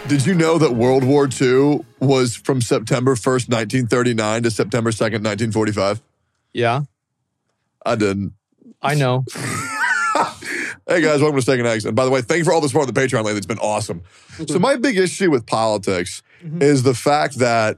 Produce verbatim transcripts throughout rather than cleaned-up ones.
Did you know that World War Two was from September first, nineteen thirty-nine to September second, nineteen forty-five? Yeah. I didn't. I know. Hey guys, welcome to Second Accent. By the way, thank you for all the support on the Patreon lately. It's been awesome. So my big issue with politics mm-hmm. is the fact that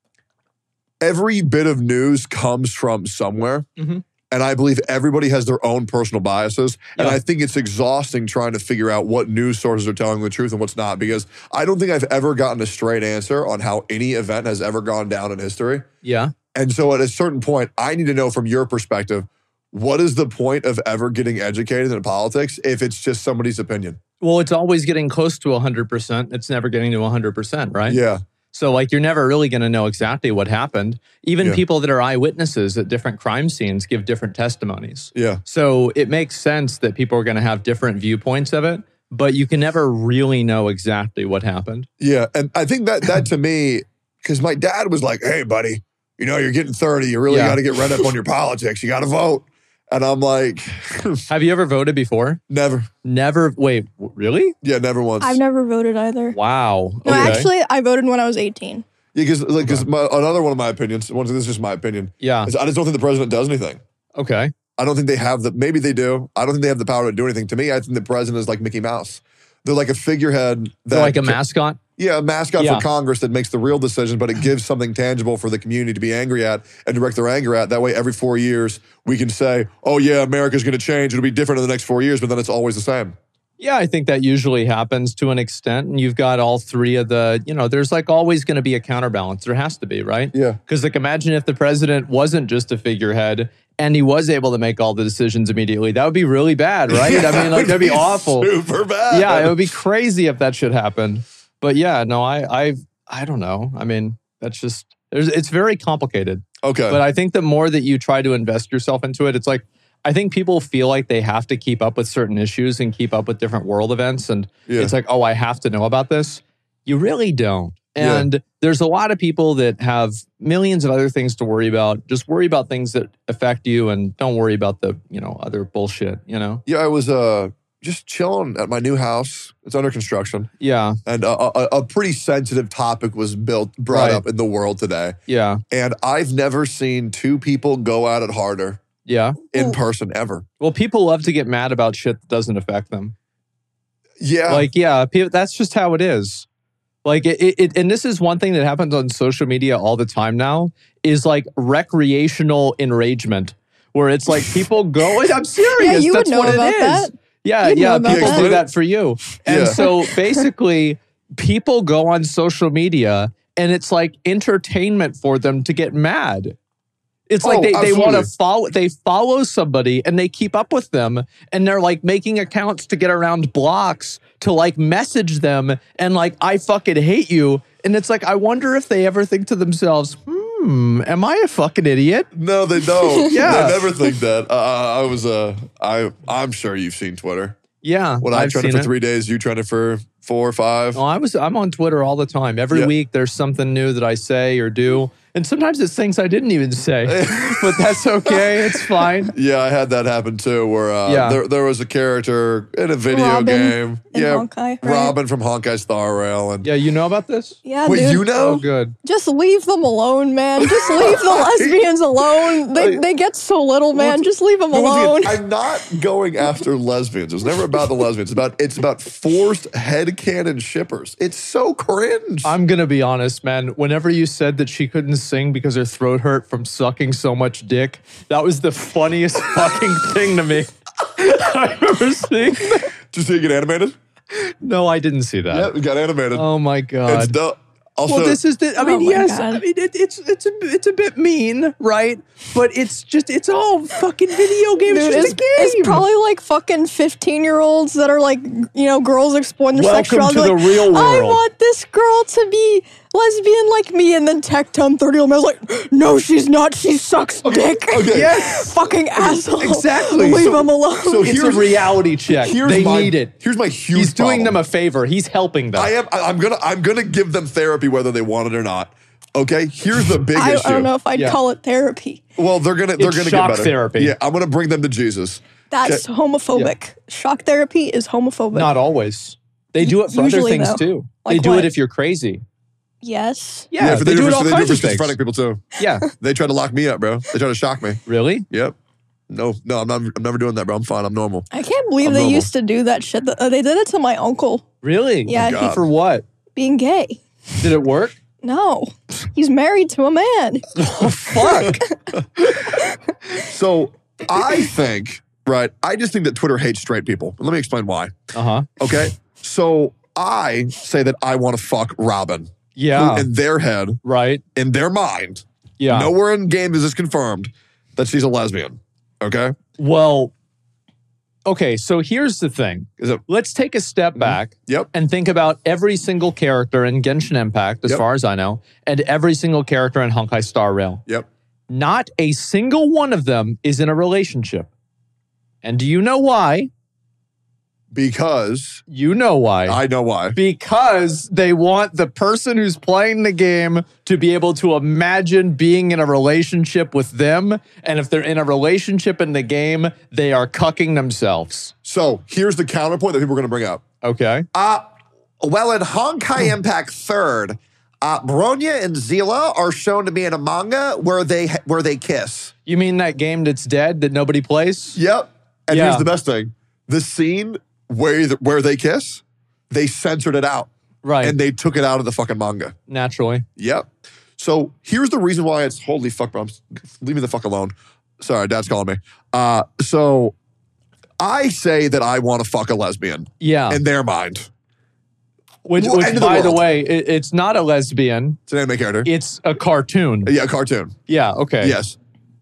every bit of news comes from somewhere. Mm-hmm. And I believe everybody has their own personal biases. Yeah. And I think it's exhausting trying to figure out what news sources are telling the truth and what's not. Because I don't think I've ever gotten a straight answer on how any event has ever gone down in history. Yeah. And so at a certain point, I need to know from your perspective, what is the point of ever getting educated in politics if it's just somebody's opinion? Well, it's always getting close to one hundred percent. It's never getting to one hundred percent, right? Yeah. So like you're never really going to know exactly what happened. Even yeah. people that are eyewitnesses at different crime scenes give different testimonies. Yeah. So it makes sense that people are going to have different viewpoints of it, but you can never really know exactly what happened. Yeah. And I think that that to me, because my dad was like, hey, buddy, you know, you're getting thirty. You really yeah. got to get read up on your politics. You got to vote. And I'm like... Have you ever voted before? Never. Never? Wait, really? Yeah, never once. I've never voted either. Wow. No, okay. actually, I voted when I was eighteen. Yeah, because like, okay. another one of my opinions, one, this is just my opinion, yeah. is I just don't think the president does anything. Okay. I don't think they have the... Maybe they do. I don't think they have the power to do anything. To me, I think the president is like Mickey Mouse. They're like a figurehead. That They're like a mascot? Yeah, a mascot yeah. for Congress that makes the real decisions, but it gives something tangible for the community to be angry at and direct their anger at. That way, every four years, we can say, oh yeah, America's going to change. It'll be different in the next four years, but then it's always the same. Yeah, I think that usually happens to an extent. And you've got all three of the, you know, there's like always going to be a counterbalance. There has to be, right? Yeah. Because like imagine if the president wasn't just a figurehead and he was able to make all the decisions immediately. That would be really bad, right? Yeah, I mean, like that'd be, be awful. Super bad. Yeah, it would be crazy if that should happen. But yeah, no, I, I, I don't know. I mean, that's just, there's, it's very complicated. Okay. But I think the more that you try to invest yourself into it, it's like, I think people feel like they have to keep up with certain issues and keep up with different world events. And yeah. it's like, oh, I have to know about this. You really don't. And yeah. there's a lot of people that have millions of other things to worry about. Just worry about things that affect you and don't worry about the, you know, other bullshit, you know? Yeah, I was, uh, just chilling at my new house. It's under construction. Yeah. And a, a, a pretty sensitive topic was built, brought right. up in the world today. Yeah. And I've never seen two people go at it harder. Yeah. In Ooh. person ever. Well, people love to get mad about shit that doesn't affect them. Yeah. Like, yeah, people, that's just how it is. Like, it, it, and this is one thing that happens on social media all the time now, is like recreational enragement, where it's like people go, and I'm serious, yeah, you that's would know what about it is. That. Yeah, You'd yeah, know people about do that. that for you. And Yeah. so basically, people go on social media and it's like entertainment for them to get mad. It's like Oh, they, they want to absolutely. follow, they follow somebody and they keep up with them and they're like making accounts to get around blocks to like message them and like, I fucking hate you. And it's like, I wonder if they ever think to themselves, hmm, am I a fucking idiot? No, they don't. Yeah. They never think that. Uh, I was, uh, I, I'm sure you've seen Twitter. Yeah. When I I've tried it seen for it. three days, you tried it for four or five. Oh, I was, I'm on Twitter all the time. Every Yeah. week there's something new that I say or do. And sometimes it's things I didn't even say, but that's okay. It's fine. Yeah, I had that happen too, where uh, Yeah. there, there was a character in a video Robin game. in yeah, Honkai, right? Robin from Honkai Star Rail. And Yeah, you know about this? Yeah, wait, dude. you know? Oh, good. Just leave them alone, man. Just leave the lesbians alone. They they get so little, man. Just leave them But once alone. again, I'm not going after lesbians. It's never about the lesbians. It's about it's about forced headcanon shippers. It's so cringe. I'm going to be honest, man. Whenever you said that she couldn't sing because her throat hurt from sucking so much dick, that was the funniest fucking thing to me I've ever seen. Did you see it get animated? No, I didn't see that. Yeah, it got animated. Oh my God. It's dope. Also, Well, this is the. I Oh mean, my yes. God. I mean, it, it's it's a it's a bit mean, right? But it's just it's all fucking video games. Dude, It's just it's, a game. it's probably like fucking fifteen-year-olds that are like, you know, girls exploring their Welcome sexuality. to like, the real I world. want this girl to be lesbian like me. And then Tectum, thirty-year-old man's like, no, she's not. She sucks dick. okay. Yes. Fucking asshole. Exactly. Leave So- him alone. so It's a here's- reality check. here's They my, need it. Here's my huge He's doing problem. them a favor. He's helping them. I am. I- I'm gonna. I'm gonna give them therapy whether they want it or not. Okay. Here's the big I, issue. I don't know if I'd Yeah. call it therapy. Well, they're gonna. They're It's gonna shock get better. therapy. Yeah. I'm gonna bring them to Jesus. That's Okay. homophobic. Shock therapy is homophobic. Not always. They do it for other Usually, things though. too. Like they do what? it if you're crazy. Yes. Yeah, for they, do it all for, kinds do of for things. schizophrenic people too. Yeah. They tried to lock me up, bro. They tried to shock me. Really? Yep. No, no, I'm not. I'm never doing that, bro. I'm fine. I'm normal. I can't believe I'm they normal. used to do that shit. Uh, They did it to my uncle Really? Yeah, God. he, For what? being gay. Did it work? No, he's married to a man. Oh, fuck. So I think, right? I just think that Twitter hates straight people. Let me explain why. Uh-huh. Okay. So I say that I want to fuck Robin. Yeah. Who in their head, Right. in their mind, Yeah. nowhere in game is this confirmed that she's a lesbian. Okay. Well, okay, so here's the thing. Is it? Let's take a step back Yep. and think about every single character in Genshin Impact, as Yep. far as I know, and every single character in Honkai Star Rail. Yep. Not a single one of them is in a relationship. And do you know why? Because You know why. I know why. Because they want the person who's playing the game to be able to imagine being in a relationship with them. And if they're in a relationship in the game, they are cucking themselves. So here's the counterpoint that people are going to bring up. Okay. Uh, well, in Honkai Impact Third, uh, Bronya and Zila are shown to be in a manga where they where they kiss. You mean that game that's dead that nobody plays? Yep. And Yeah. here's the best thing: the scene where where they kiss, they censored it out, Right. and they took it out of the fucking manga. Naturally. Yep. So here's the reason why it's holy fuck, bro. I'm, leave me the fuck alone. Sorry, Dad's calling me. Uh, so I say that I want to fuck a lesbian Yeah. in their mind. which, well, which end of the by the, world. way, it, it's not a lesbian. It's an anime character. It's a cartoon. yeah, a cartoon. Yeah. Okay. Yes.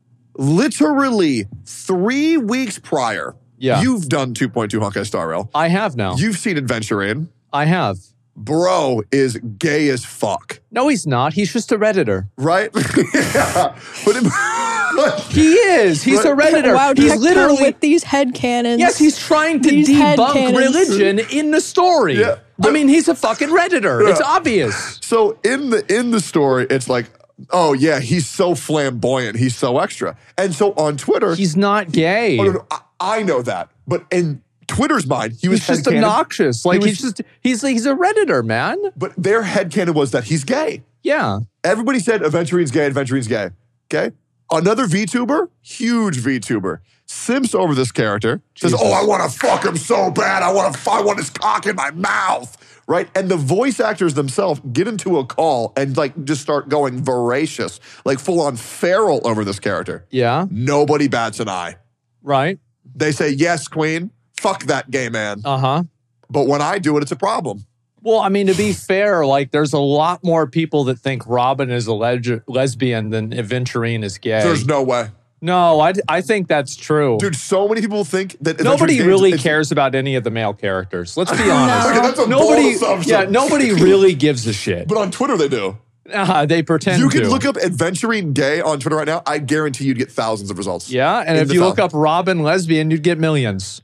Literally three weeks prior, Yeah. you've done two point two Honkai Star Rail. I have now. You've seen Adventuring. I have. Bro is gay as fuck, No, he's not. He's just a Redditor. right? yeah. But it, He is. He's a Redditor. Wow, he's Tecton literally. with these headcanons. Yes, he's trying to These debunk headcanons. religion in the story. Yeah, I but- mean, he's a fucking Redditor. Yeah. It's obvious. so in the in the story, it's like, oh yeah, he's so flamboyant, he's so extra, and so on Twitter, He's not gay. oh, no, no, I, I know that, but in Twitter's mind, he was He's just headcanon- obnoxious. Like was- he's just he's he's a Redditor, man. But their headcanon was that he's gay. Yeah. Everybody said Aventuring's gay, Aventuring's gay. Okay? Another VTuber, huge VTuber, simps over this character, says, Jesus. oh, I want to fuck him so bad. I want to I want his cock in my mouth. Right? And the voice actors themselves get into a call and like just start going voracious, like full on feral over this character. Yeah. Nobody bats an eye. Right. They say, yes, queen, fuck that gay man. Uh huh. But when I do it, it's a problem. Well, I mean, to be fair, like there's a lot more people that think Robin is a leg- lesbian than Aventurine is gay. There's no way. no, I, I think that's true. Dude, so many people think that Nobody Aventuring's really gay. It's- cares about any of the male characters. Let's be honest. Okay, that's a nobody, bold assumption. yeah, nobody really gives a shit. But on Twitter, they do. Uh, they pretend You to. can look up Adventuring Gay on Twitter right now. I guarantee you'd get thousands of results. Yeah, and In if the you look thou- up Robin lesbian, you'd get millions.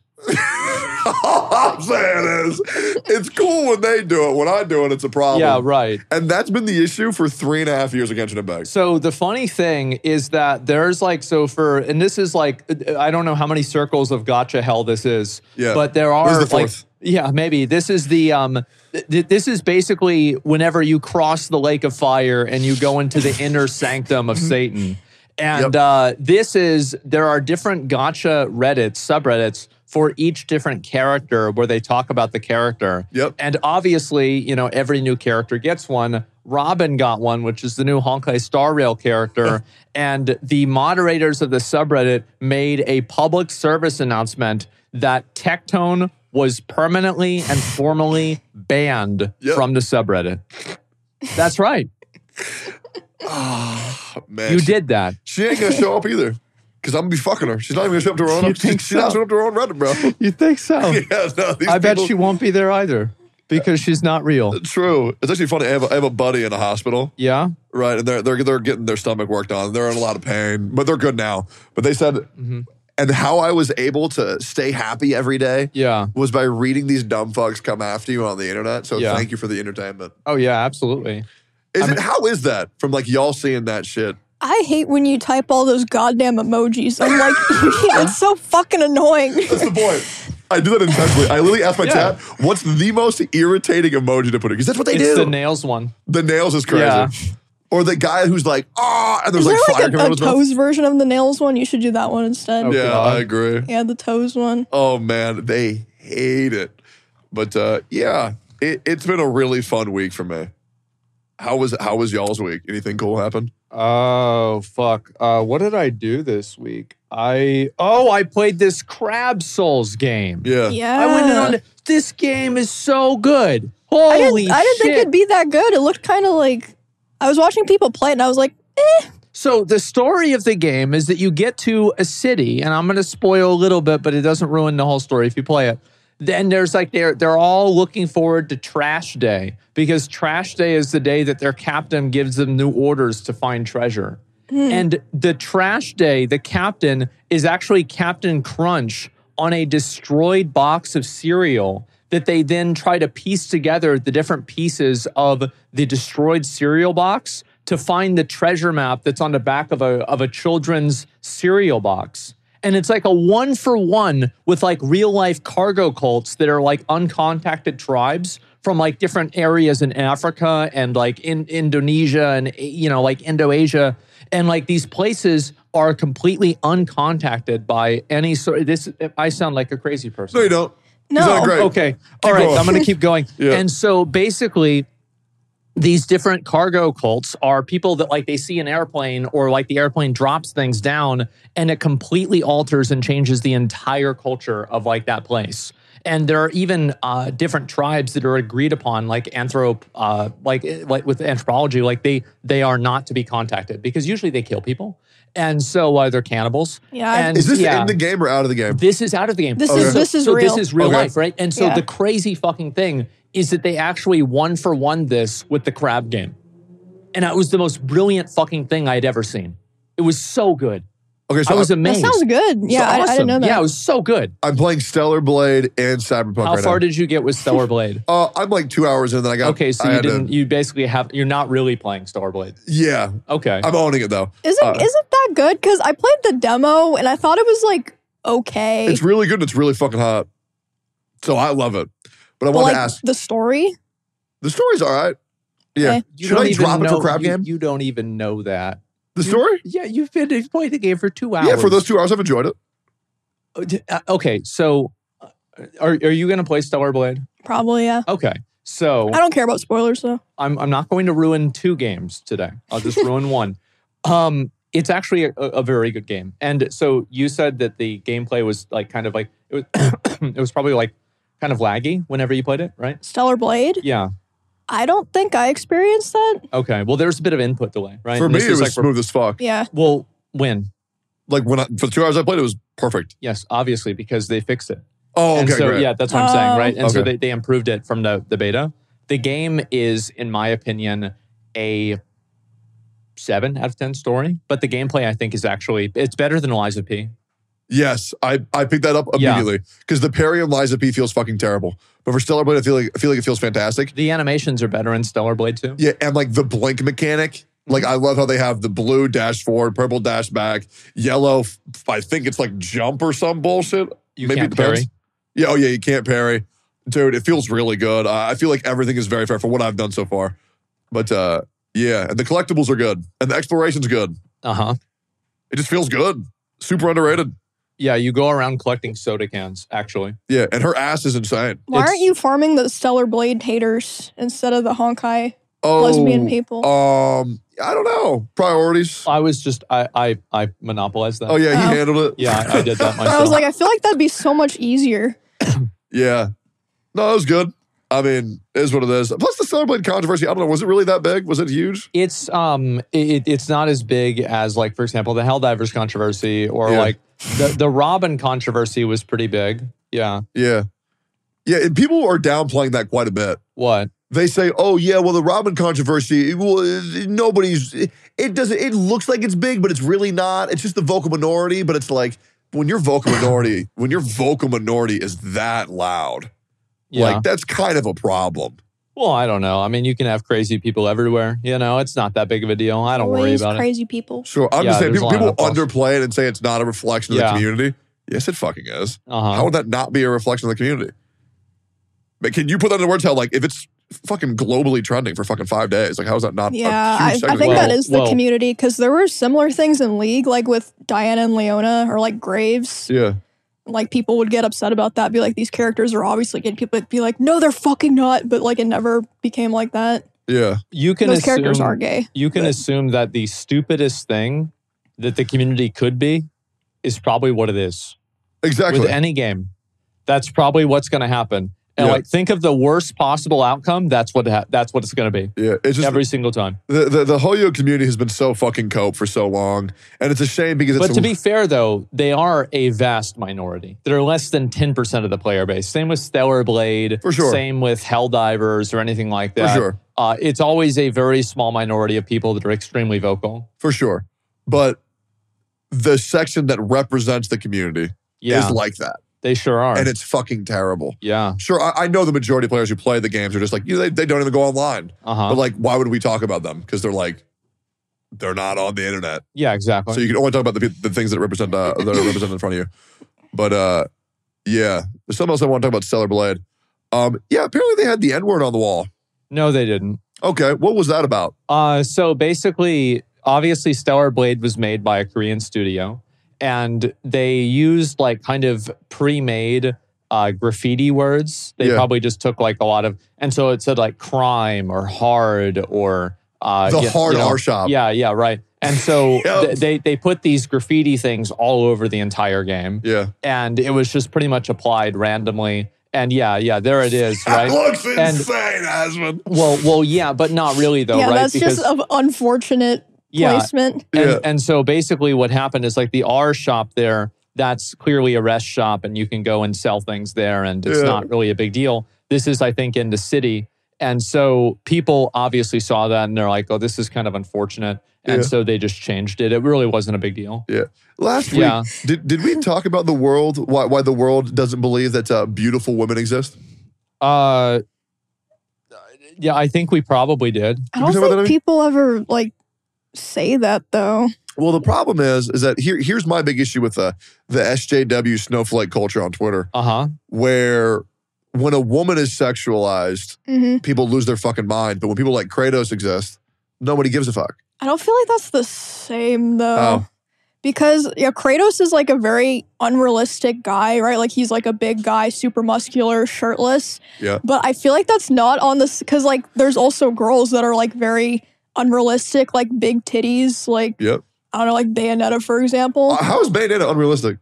All I'm saying is, it's cool when they do it. When I do it, it's a problem. Yeah, right. And that's been the issue for three and a half years of Genshin Impact. So the funny thing is that there's like, so for, and this is like, I don't know how many circles of gotcha hell this is, Yeah. but there This are is the like, fourth. yeah, maybe this is the, um, th- this is basically whenever you cross the lake of fire and you go into the inner sanctum of Satan. And Yep. uh, this is, there are different gotcha Reddits, subreddits for each different character where they talk about the character. Yep. And obviously, you know, every new character gets one. Robin got one, which is the new Honkai Star Rail character. And the moderators of the subreddit made a public service announcement that Tectone was permanently and formally banned Yep. from the subreddit. That's right. Man, You she, did that. She ain't gonna show up either. Because I'm gonna be fucking her. She's not even gonna show up to her own. You She's think she's not so? showing up to her own Reddit, bro. You think so? yeah, no, these I bet people- she won't be there either because she's not real. True. It's actually funny. I have a, I have a buddy in a hospital. Yeah? Right, and they're they're they're getting their stomach worked on. They're in a lot of pain, but they're good now. But they said, Mm-hmm. and how I was able to stay happy every day Yeah. was by reading these dumb fucks come after you on the internet. So Yeah. thank you for the entertainment. Oh, yeah, absolutely. Is it? How is that from like y'all seeing that shit? I hate when you type all those goddamn emojis. I'm like, it's so fucking annoying. That's the point. I do that intentionally. I literally ask my Yeah. chat, what's the most irritating emoji to put in? Because that's what they It's do. the nails one. The nails is crazy. Yeah. Or the guy who's like, ah, and there's Is there like fire like coming a, out a of his mouth. toes version of the nails one? You should do that one instead. Oh, Yeah, God. I agree. Yeah, the toes one. Oh man, they hate it. But uh, yeah, it, it's been a really fun week for me. How was how was y'all's week? Anything cool happen? Oh, fuck. Uh, what did I do this week? I, oh, I played this Crab Souls game. Yeah. Yeah. I went in on, this game is so good. I Holy didn't, I didn't shit. think it'd be that good. It looked kind of like, I was watching people play it and I was like, eh. So the story of the game is that you get to a city, and I'm going to spoil a little bit, but it doesn't ruin the whole story if you play it. Then there's like they're they're all looking forward to Trash Day, because Trash Day is the day that their captain gives them new orders to find treasure. And the Trash Day, the captain is actually Captain Crunch on a destroyed box of cereal that they then try to piece together the different pieces of the destroyed cereal box to find the treasure map that's on the back of a of a children's cereal box. And it's like a one for one with like real life cargo cults that are like uncontacted tribes from like different areas in Africa and like in Indonesia and, you know, like Indo-Asia. And like these places are completely uncontacted by any sort. This, I sound like a crazy person. No, you don't. No. You sound great. Okay. All right. going. I'm going to keep going. Yeah. And so basically, these different cargo cults are people that like they see an airplane or like the airplane drops things down and it completely alters and changes the entire culture of like that place. And there are even uh, different tribes that are agreed upon, like anthrop, uh, like like with anthropology, like they they are not to be contacted because usually they kill people, and so uh, they're cannibals. Yeah. And Is this yeah, in the game or out of the game? this is out of the game. This Okay. is this is so real. this is real Okay. life, right? And so Yeah. the crazy fucking thing is that they actually one for one this with the crab game. And it was the most brilliant fucking thing I had ever seen. It was so good. Okay, so I was I'm, amazed. That sounds good. Yeah, I, I didn't know that. Yeah, it was so good. I'm playing Stellar Blade and Cyberpunk How right far now. did you get with Stellar Blade? uh, I'm like two hours in, then I got. Okay, so I you had to- didn't. You basically have. You're not really playing Stellar Blade. yeah, Okay. I'm owning it though. Is it Uh, not it that good? Because I played the demo and I thought it was like okay. It's really good. It's really fucking hot. So I love it. But I but want like to ask. the story. The story's all right. Yeah. Okay. You Should don't I even drop it know- for Crab you, Game? You don't even know that. The story? Yeah, you've been you've played the game for two hours. Yeah, for those two hours, I've enjoyed it. Uh, Okay, so uh, are are you going to play Stellar Blade? Probably, yeah. Okay, so I don't care about spoilers though. I'm I'm not going to ruin two games today. I'll just ruin one. Um, it's actually a, a very good game, and so you said that the gameplay was like kind of like it was it was probably like kind of laggy whenever you played it, right? Stellar Blade? Yeah. I don't think I experienced that. Okay. Well, there's a bit of input delay, right? For And me, this it is was like for- smooth as fuck. Yeah. well, when? Like when I, for the two hours I played, it was perfect. Yes, obviously because they fixed it. Oh, and okay, so great. yeah, that's what I'm saying, Oh. right? And so Okay. they, they improved it from the, the beta. The game is, in my opinion, a seven out of ten story, but the gameplay I think is actually it's better than Eliza P. Yes, I, I picked that up Yeah. immediately because the parry on Liza P feels fucking terrible. But for Stellar Blade, I feel like I feel like it feels fantastic. The animations are better in Stellar Blade too. Yeah, and like the blink mechanic. Like I love how they have the blue dash forward, purple dash back, yellow. f- I think it's like jump or some bullshit. You Maybe can't it depends. parry. Yeah, oh yeah, you can't parry. Dude, it feels really good. Uh, I feel like everything is very fair for what I've done so far. But uh, yeah, and the collectibles are good. And the exploration's good. Uh huh. It just feels good. Super underrated. Yeah, you go around collecting soda cans. Actually, Yeah, and her ass is insane. Why It's- aren't you farming the Stellar Blade haters instead of the Honkai Oh, lesbian people? Um, I don't know. Priorities. I was just I I I monopolized that. Oh yeah, he Oh. handled it. Yeah, I, I did that myself. I was like, I feel like that'd be so much easier. Yeah. No, it was good. I mean, it is what it is. Plus the Stellar Blade controversy, I don't know, was it really that big? Was it huge? It's um it, it's not as big as like for example the Helldivers controversy or Yeah. like the the Robin controversy was pretty big. Yeah. Yeah. Yeah, and people are downplaying that quite a bit. What? They say, "Oh yeah, well the Robin controversy, well, it- nobody's it, it doesn't it looks like it's big, but it's really not. It's just the vocal minority, but it's like when your vocal minority, when your vocal minority is that loud, Yeah. like that's kind of a problem." Well, I don't know. I mean, you can have crazy people everywhere. You know, it's not that big of a deal. I don't worry Always about it. crazy people. Sure, I'm Yeah, just saying there's people, a lot people of applause. underplay it and say it's not a reflection of Yeah. the community. Yes, it fucking is. Uh-huh. How would that not be a reflection of the community? But can you put that into words? How, like, if it's fucking globally trending for fucking five days, like, how is that not Yeah, a I, huge I segment? think Well, that is the well- community because there were similar things in League, like with Diana and Leona or like Graves. Yeah. Like people would get upset about that, be like, these characters are obviously good. People would be like, no, they're fucking not. But like it never became like that. Yeah. You can Those assume, characters are gay. You can assume that the stupidest thing that the community could be is probably what it is. Exactly. With any game. That's probably what's going to happen. And Yeah. like, think of the worst possible outcome. That's what ha- that's what it's going to be yeah. It's just every single time. the, the the Hoyo community has been so fucking cope for so long, and it's a shame because it's But to be fair, though, they are a vast minority. They're less than ten percent of the player base. Same with Stellar Blade. For sure. Same with Helldivers or anything like that. For sure. Uh, it's always a very small minority of people that are extremely vocal. for sure. But the section that represents the community Yeah, is like that, they sure are. and it's fucking terrible. yeah. Sure, I, I know the majority of players who play the games are just like, you know, they, they don't even go online. Uh-huh. But like, why would we talk about them? Because they're like, they're not on the internet. Yeah, exactly. So you can only talk about the, the things that represent uh, that are represented in front of you. But uh, yeah, there's something else I want to talk about Stellar Blade. Um, yeah, apparently they had the N-word on the wall. no, they didn't. Okay, what was that about? Uh, so basically, obviously, Stellar Blade was made by a Korean studio, and they used like kind of pre-made uh, graffiti words. They Yeah. probably just took like a lot of, and so it said like crime or hard or uh, The yeah, hard you know, R shop. Yeah, yeah, right. And so Yep. th- they they put these graffiti things all over the entire game, Yeah. and it was just pretty much applied randomly. And yeah, yeah, there it is, right? That looks And- insane, Asmund. Well, well, yeah, but not really though, yeah, right? that's just an unfortunate Yeah. placement. And, Yeah. and so basically what happened is like the R shop there, that's clearly a rest shop and you can go and sell things there and it's Yeah. not really a big deal. This is, I think, in the city. And so people obviously saw that and they're like, oh, this is kind of unfortunate. And Yeah. so they just changed it. It really wasn't a big deal. Yeah. Last week, Yeah. did, did we talk about the world, why, why the world doesn't believe that uh, beautiful women exist? Uh, yeah, I think we probably did. I Did we don't talk about that, think Abby? people ever like say that though. Well, the problem is, is that here, here's my big issue with the, the S J W snowflake culture on Twitter, Uh-huh. where when a woman is sexualized, hmm people lose their fucking mind. But when people like Kratos exist, nobody gives a fuck. I don't feel like that's the same though. Oh. Because yeah, Kratos is like a very unrealistic guy, right? Like he's like a big guy, super muscular, shirtless. Yeah. But I feel like that's not on this because like there's also girls that are like very unrealistic, like big titties, like Yep. I don't know, like Bayonetta, for example. Uh, how is Bayonetta unrealistic?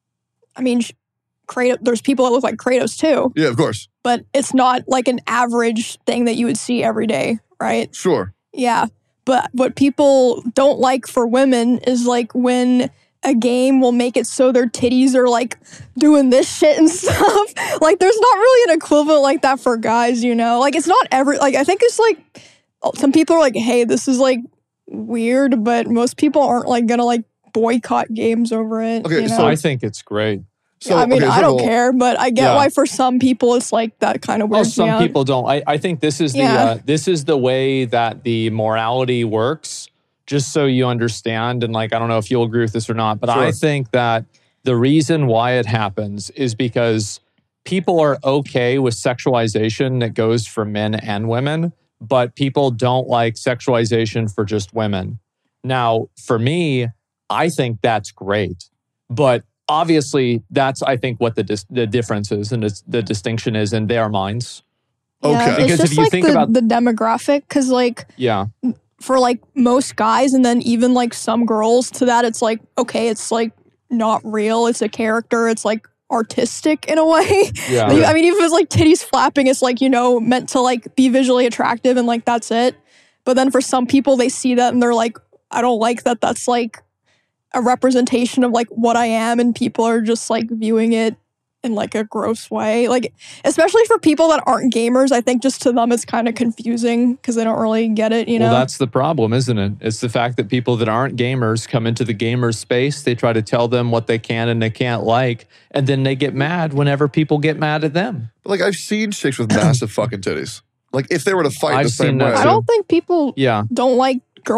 I mean, sh- Kratos, there's people that look like Kratos too, Yeah, of course. but it's not like an average thing that you would see every day, right? Sure. Yeah. But what people don't like for women is like when a game will make it so their titties are like doing this shit and stuff. Like there's not really an equivalent like that for guys, you know? Like it's not every, like I think it's like, some people are like, hey, this is like weird, but most people aren't like gonna like boycott games over it. Okay, you know? so- I think it's great. So, Yeah, I mean, okay, I so don't the- care, but I get Yeah. why for some people it's like that kind of Well, weirds me some out. people don't. I, I think this is the Yeah. uh, this is the way that the morality works. Just so you understand, and like I don't know if you'll agree with this or not, but I Sure. think that the reason why it happens is because people are okay with sexualization that goes for men and women, but people don't like sexualization for just women. Now, for me, I think that's great, but obviously, that's I think what the dis- the difference is and it's, the distinction is in their minds. Yeah, Okay. it's Because if just you like think the, about- the demographic, because like Yeah, for like most guys and then even like some girls to that, it's like, okay, it's like not real. It's a character. It's like artistic in a way. yeah. Like, I mean, even if it's like titties flapping, it's like, you know, meant to like be visually attractive and like that's it. But then for some people, they see that and they're like, I don't like that. That's like a representation of like what I am. And people are just like viewing it in like a gross way. Like, especially for people that aren't gamers, I think just to them, it's kind of confusing because they don't really get it, you know? Well, that's the problem, isn't it? It's the fact that people that aren't gamers come into the gamer space. They try to tell them what they can and they can't like, and then they get mad whenever people get mad at them. But like I've seen chicks with massive fucking titties. Like if they were to fight I've the same seen way. that I too. don't think people Yeah. don't like girls with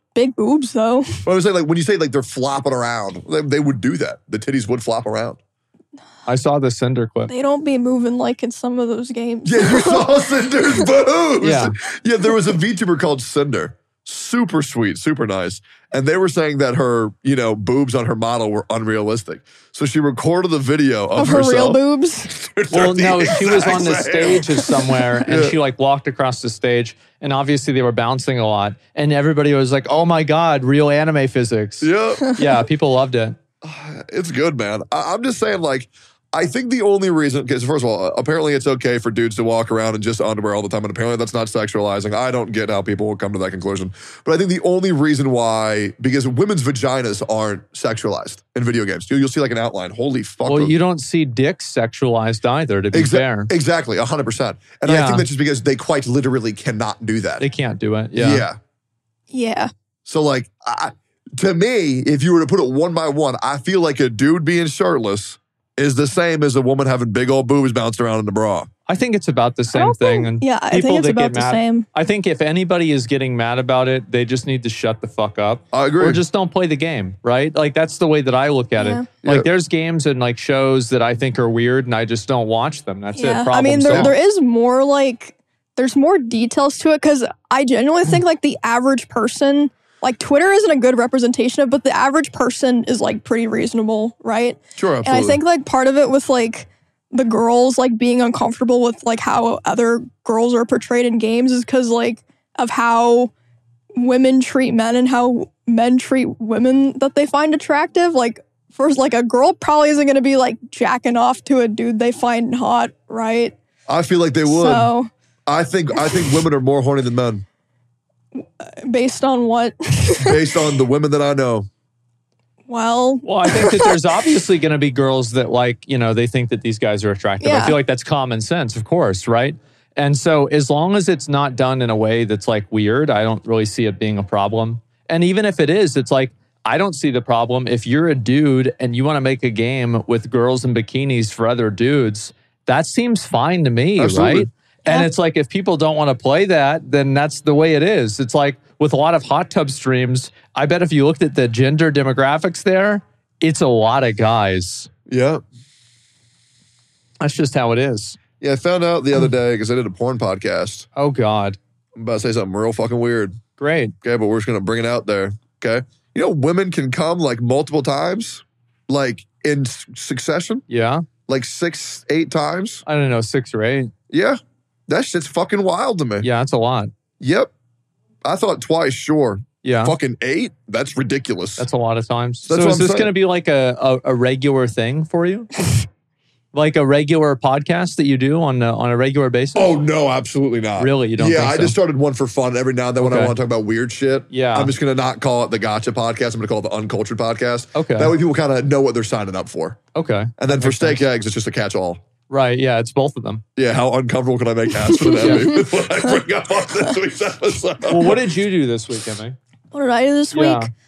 big boobs though. But I was saying, like, when you say like they're flopping around, they, they would do that. The titties would flop around. I saw the Cinder clip. They don't be moving like in some of those games. Yeah, you saw Cinder's boobs. Yeah. Yeah, there was a VTuber called Cinder. Super sweet, super nice. And they were saying that her, you know, boobs on her model were unrealistic. So she recorded the video of, Of her herself. real boobs. Well, no, she was on the stage. stage somewhere, and Yeah. she like walked across the stage, and obviously they were bouncing a lot, and everybody was like, "Oh my god, real anime physics!" Yeah, Yeah, people loved it. it's good, man. I, I'm just saying, like, I think the only reason, because first of all, apparently it's okay for dudes to walk around in just underwear all the time, and apparently that's not sexualizing. I don't get how people will come to that conclusion. But I think the only reason why, because women's vaginas aren't sexualized in video games. You- You'll see like an outline. Holy fuck. Well, you don't see dicks sexualized either, to be Exa- fair. Exactly, one hundred percent. And I Yeah. think that's just because they quite literally cannot do that. They can't do it. Yeah. yeah. Yeah. So, like, I, to me, if you were to put it one by one, I feel like a dude being shirtless is the same as a woman having big old boobs bounced around in the bra. I think it's about the I same don't thing. think- and yeah, I people think it's that about get the mad, same. I think if anybody is getting mad about it, they just need to shut the fuck up. I agree. Or just don't play the game, right? Like that's the way that I look at Yeah. it. Like Yeah. there's games and like shows that I think are weird and I just don't watch them. That's Yeah. it. Problem I mean, there, solved. there is more like, there's more details to it because I genuinely think like the average person, like Twitter isn't a good representation of, but the average person is like pretty reasonable, right? Sure, And I absolutely. think like part of it with like the girls like being uncomfortable with like how other girls are portrayed in games is because like of how women treat men and how men treat women that they find attractive. Like first, like a girl probably isn't going to be like jacking off to a dude they find hot, right? I feel like they would. So I think I think women are more horny than men, based on what? based on the women that I know. Well, Well, I think that there's obviously going to be girls that like, you know, they think that these guys are attractive. I Yeah. feel like that's common sense, of course, right? And so as long as it's not done in a way that's like weird, I don't really see it being a problem. And even if it is, it's like, I don't see the problem. If you're a dude and you want to make a game with girls in bikinis for other dudes, that seems fine to me, Absolutely. right? And Yeah. it's like, if people don't want to play that, then that's the way it is. It's like with a lot of hot tub streams, I bet if you looked at the gender demographics there, it's a lot of guys. Yeah. That's just how it is. Yeah, I found out the other day because I did a porn podcast. Oh, God. I'm about to say something real fucking weird. Great. Okay, but we're just gonna bring it out there. Okay. You know, women can come like multiple times, like in s- succession, Yeah. like six, eight times. I don't know, six or eight. Yeah. That shit's fucking wild to me. Yeah, that's a lot. Yep. I thought twice, sure. Yeah. Fucking eight? That's ridiculous. That's a lot of times. That's so what is I'm this saying. going to be like a, a, a regular thing for you? Like a regular podcast that you do on a, on a regular basis? Oh, no, absolutely not. Really? You don't Yeah, think I so? just started one for fun. Every now and then when I Okay. want to talk about weird shit, Yeah. I'm just going to not call it the Gotcha podcast. I'm going to call it the Uncultured podcast. Okay. That way people kind of know what they're signing up for. Okay. And then for makes steak sense. eggs, it's just a catch-all. Right. Yeah, it's both of them. Yeah, how uncomfortable can I make ass for the Yeah. with what I bring up on this week's episode? Well, what did you do this week, Emmy? what did I do this Yeah. week?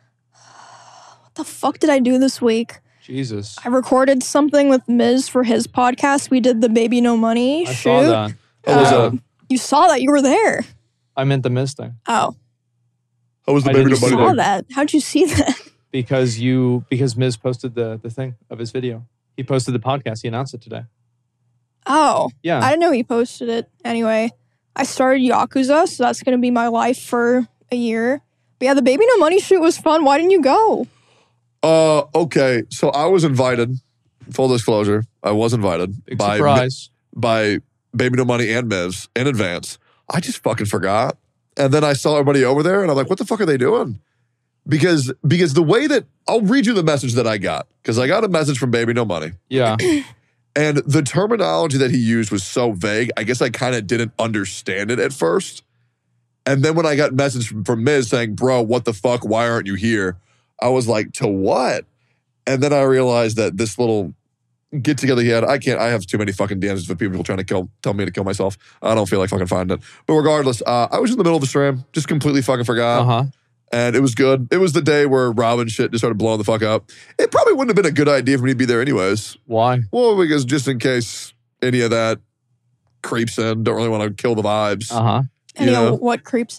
What the fuck did I do this week? Jesus. I recorded something with Miz for his podcast. We did the Baby No Money I shoot. saw that. How was, Uh, uh, You saw that. You were there. I meant the Miz thing. Oh, how was the I baby didn't no money saw thing? that. How'd you see that? Because you because Miz posted the the thing of his video. He posted the podcast. He announced it today. Oh, Yeah. I didn't know he posted it. Anyway, I started Yakuza, so that's going to be my life for a year. But yeah, the Baby No Money shoot was fun. Why didn't you go? Uh, okay, so I was invited. Full disclosure, I was invited Big by surprise. by Baby No Money and Miz in advance. I just fucking forgot, and then I saw everybody over there, and I'm like, "What the fuck are they doing?" Because because the way that I'll read you the message that I got because I got a message from Baby No Money, Yeah. and the terminology that he used was so vague. I guess I kind of didn't understand it at first, and then when I got a message from, from Miz saying, "Bro, what the fuck? Why aren't you here?" I was like, "To what?" And then I realized that this little get together he had, I can't, I have too many fucking D Ms with people trying to kill, tell me to kill myself. I don't feel like fucking finding it. But regardless, uh, I was in the middle of the stream, just completely fucking forgot. Uh huh. And it was good. It was the day where Robin shit just started blowing the fuck up. It probably wouldn't have been a good idea for me to be there anyways. Why? Well, because just in case any of that creeps in, don't really want to kill the vibes. Uh huh. And You you know, know? what creeps in?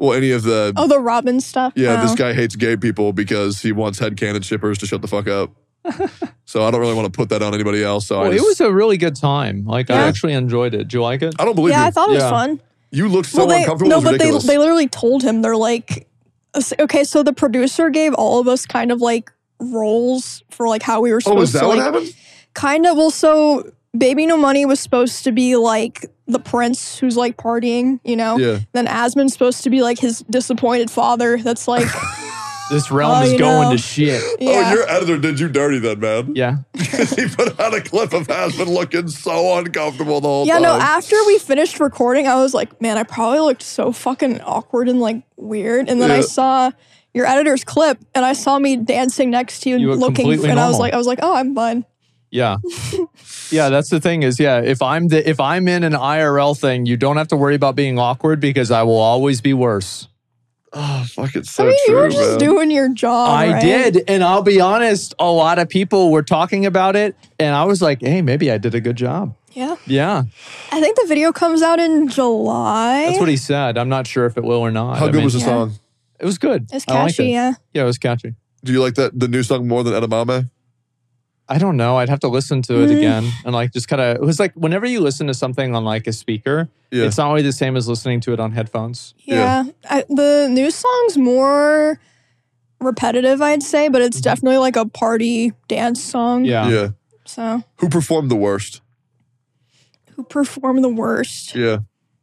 Well, any of the Oh, the Robin stuff. yeah, Oh. this guy hates gay people because he wants headcanon shippers to shut the fuck up. So I don't really want to put that on anybody else. So Well, I it just, was a really good time. Like I Yeah. actually enjoyed it. Do you like it? I don't believe Yeah, you. I thought it was Yeah. fun. You looked so well, they, uncomfortable. no, it was but they ridiculous. they literally told him they're like, okay, so the producer gave all of us kind of like roles for like how we were supposed oh, is that to what like happened? kind of. Well, so Baby No Money was supposed to be like the prince who's like partying, you know. Yeah. Then Asmon's supposed to be like his disappointed father. That's like, This realm Oh, is you going know. to shit. yeah. Oh, your editor did you dirty then, man. Yeah. He put out a clip of Hasman looking so uncomfortable the whole Yeah, time. no, after we finished recording, I was like, man, I probably looked so fucking awkward and like weird. And then I Yeah. saw your editor's clip and I saw me dancing next to you, You look looking, completely and I was normal. like, I was like, oh, I'm fine. Yeah. Yeah, that's the thing is, yeah, if I'm the if I'm in an I R L thing, you don't have to worry about being awkward because I will always be worse. Oh, fuck, it's so I mean, true, you were just man. doing your job. I right? did, and I'll be honest, a lot of people were talking about it, and I was like, hey, maybe I did a good job. Yeah. Yeah. I think the video comes out in July. That's what he said. I'm not sure if it will or not. How I good mean, was the Yeah. song? It was good. It's I liked catchy, it. yeah. Yeah, it was catchy. Do you like that the new song more than Edamame? I don't know. I'd have to listen to it Mm. again and like just kind of. It was like whenever you listen to something on like a speaker, Yeah. it's not really the same as listening to it on headphones. Yeah. I, the new song's more repetitive, I'd say, but it's definitely like a party dance song. Yeah. Yeah. So, Who performed the worst? who performed the worst? Yeah.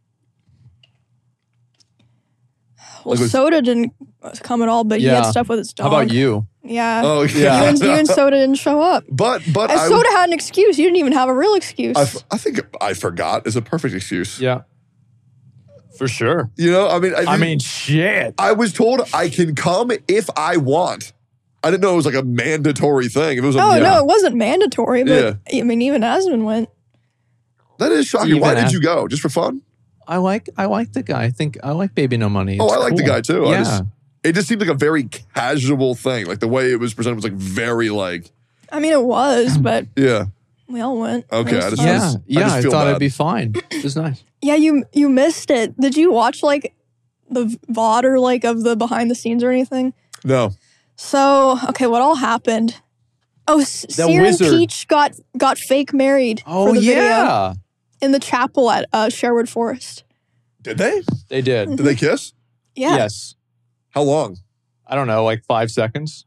Well, Like with- Soda didn't come at all, but he Yeah. had stuff with his How dog. about you? Yeah. Oh, You yeah. and, you and Soda didn't show up. But, but And I, Soda had an excuse. You didn't even have a real excuse. I, f- I think I forgot is a perfect excuse. Yeah. For sure. You know, I mean, I, I mean, shit. I was told I can come if I want. I didn't know it was like a mandatory thing. If it was a, oh, yeah. no, it wasn't mandatory, but I mean, even Asmund went. That is shocking. Why Even did at- you go? Just for fun? I like I like the guy. I think I like Baby No Money. Oh, It's I like the cool. guy too. I Yeah. just, it just seemed like a very casual thing. Like the way it was presented was like very like, I mean, it was, but yeah. we all went. Okay, It was I just- fun. yeah, just- I yeah. just I, feel thought bad. it'd be fine. It was nice. Yeah, you you missed it. Did you watch like the V O D or like of the behind the scenes or anything? No. So, okay, what all happened? Oh, S- That Seer and wizard. Peach got got fake married Oh for the video yeah, in the chapel at uh, Sherwood Forest. Did they? they did. Did they kiss? Yeah. Yes. How long? I don't know, like five seconds.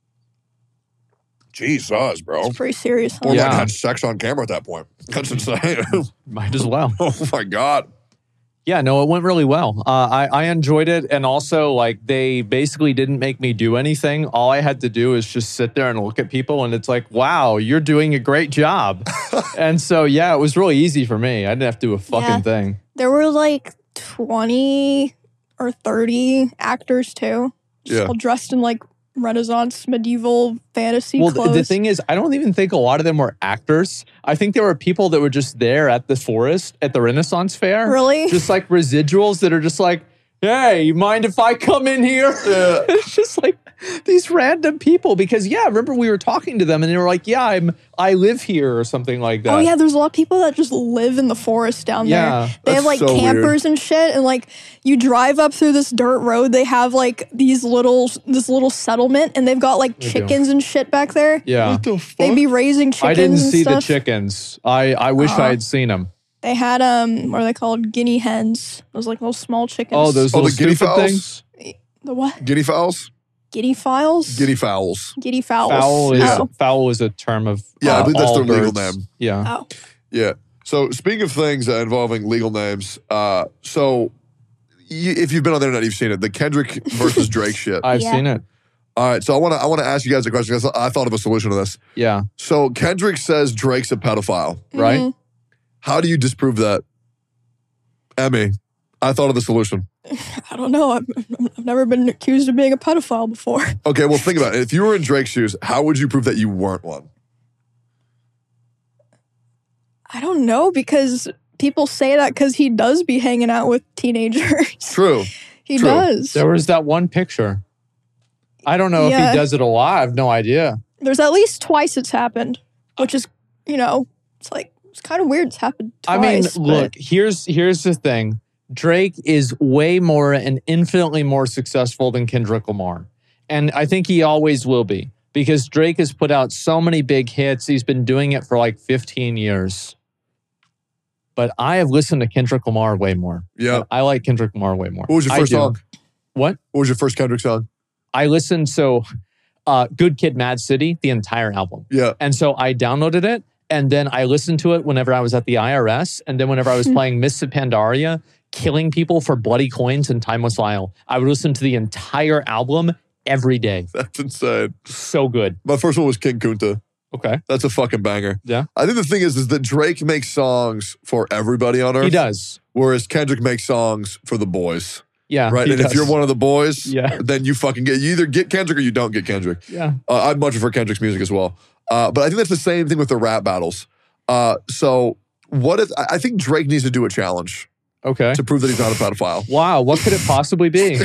Jesus, bro. It's pretty serious. Huh? Or Yeah. like had sex on camera at that point. That's insane. Might as well. Oh my God. Yeah, no, it went really well. Uh, I, I enjoyed it. And also, like, they basically didn't make me do anything. All I had to do is just sit there and look at people. And it's like, wow, you're doing a great job. And so, yeah, it was really easy for me. I didn't have to do a fucking Yeah. thing. There were like twenty or thirty actors too. Just Yeah. all dressed in like Renaissance medieval fantasy Well, th- clothes. the thing is, I don't even think a lot of them were actors. I think there were people that were just there at the forest at the Renaissance Fair. Really? Just like residuals that are just like, hey, you mind if I come in here? It's just like these random people because, yeah, remember we were talking to them and they were like, yeah, I'm, I live here or something like that. Oh yeah, there's a lot of people that just live in the forest down Yeah, there. They that's have like so campers and shit, and like you drive up through this dirt road. They have like these little this little settlement, and they've got like They do. chickens and shit back there. Yeah. What the fuck? They'd be raising chickens. I didn't and see the stuff. chickens. I, I wish Aw. I had seen them. They had um, what are they called? Guinea hens. Those like little small chickens. Oh, those Oh, little the guinea stupid fowls? things. the what? Guinea fowls? Guinea files. Guinea fowls. Guinea fowls. Fowl is, Oh. fowl is a term of Yeah, I uh, believe that's all their legal birds. name. Yeah. Oh. Yeah. So speaking of things uh, involving legal names, uh, so y- if you've been on the internet, you've seen it. The Kendrick versus Drake shit. I've Yeah. seen it. All right. So I want to I want to ask you guys a question because I thought of a solution to this. Yeah. So Kendrick says Drake's a pedophile. Right? Mhm. How do you disprove that? Emmy, I thought of the solution. I don't know. I've, I've never been accused of being a pedophile before. Okay, well, think about it. If you were in Drake's shoes, how would you prove that you weren't one? I don't know because people say that because he does be hanging out with teenagers. True. he True. does. There was that one picture. I don't know if Yeah. he does it a lot. I have no idea. There's at least twice it's happened, which is, you know, it's like, it's kind of weird it's happened twice. I mean, but- look, here's here's the thing. Drake is way more and infinitely more successful than Kendrick Lamar. And I think he always will be because Drake has put out so many big hits. He's been doing it for like fifteen years. But I have listened to Kendrick Lamar way more. Yeah. I like Kendrick Lamar way more. What was your I first do. song? What? What was your first Kendrick song? I listened, so uh, Good Kid, Mad City, the entire album. Yeah. And so I downloaded it, and then I listened to it whenever I was at the I R S, and then whenever I was playing Mists of Pandaria, killing people for bloody coins in Timeless Isle. I would listen to the entire album every day. That's insane. So good. My first one was King Kunta. Okay. That's a fucking banger. Yeah. I think the thing is, is that Drake makes songs for everybody on earth. He does. Whereas Kendrick makes songs for the boys. Yeah. Right? he And does. if you're one of the boys, Yeah. then you fucking get, you either get Kendrick or you don't get Kendrick. Yeah. Uh, I'd much prefer Kendrick's music as well. Uh, but I think that's the same thing with the rap battles. Uh, so what if, I I think Drake needs to do a challenge Okay. to prove that he's not a pedophile. Wow. What could it possibly be?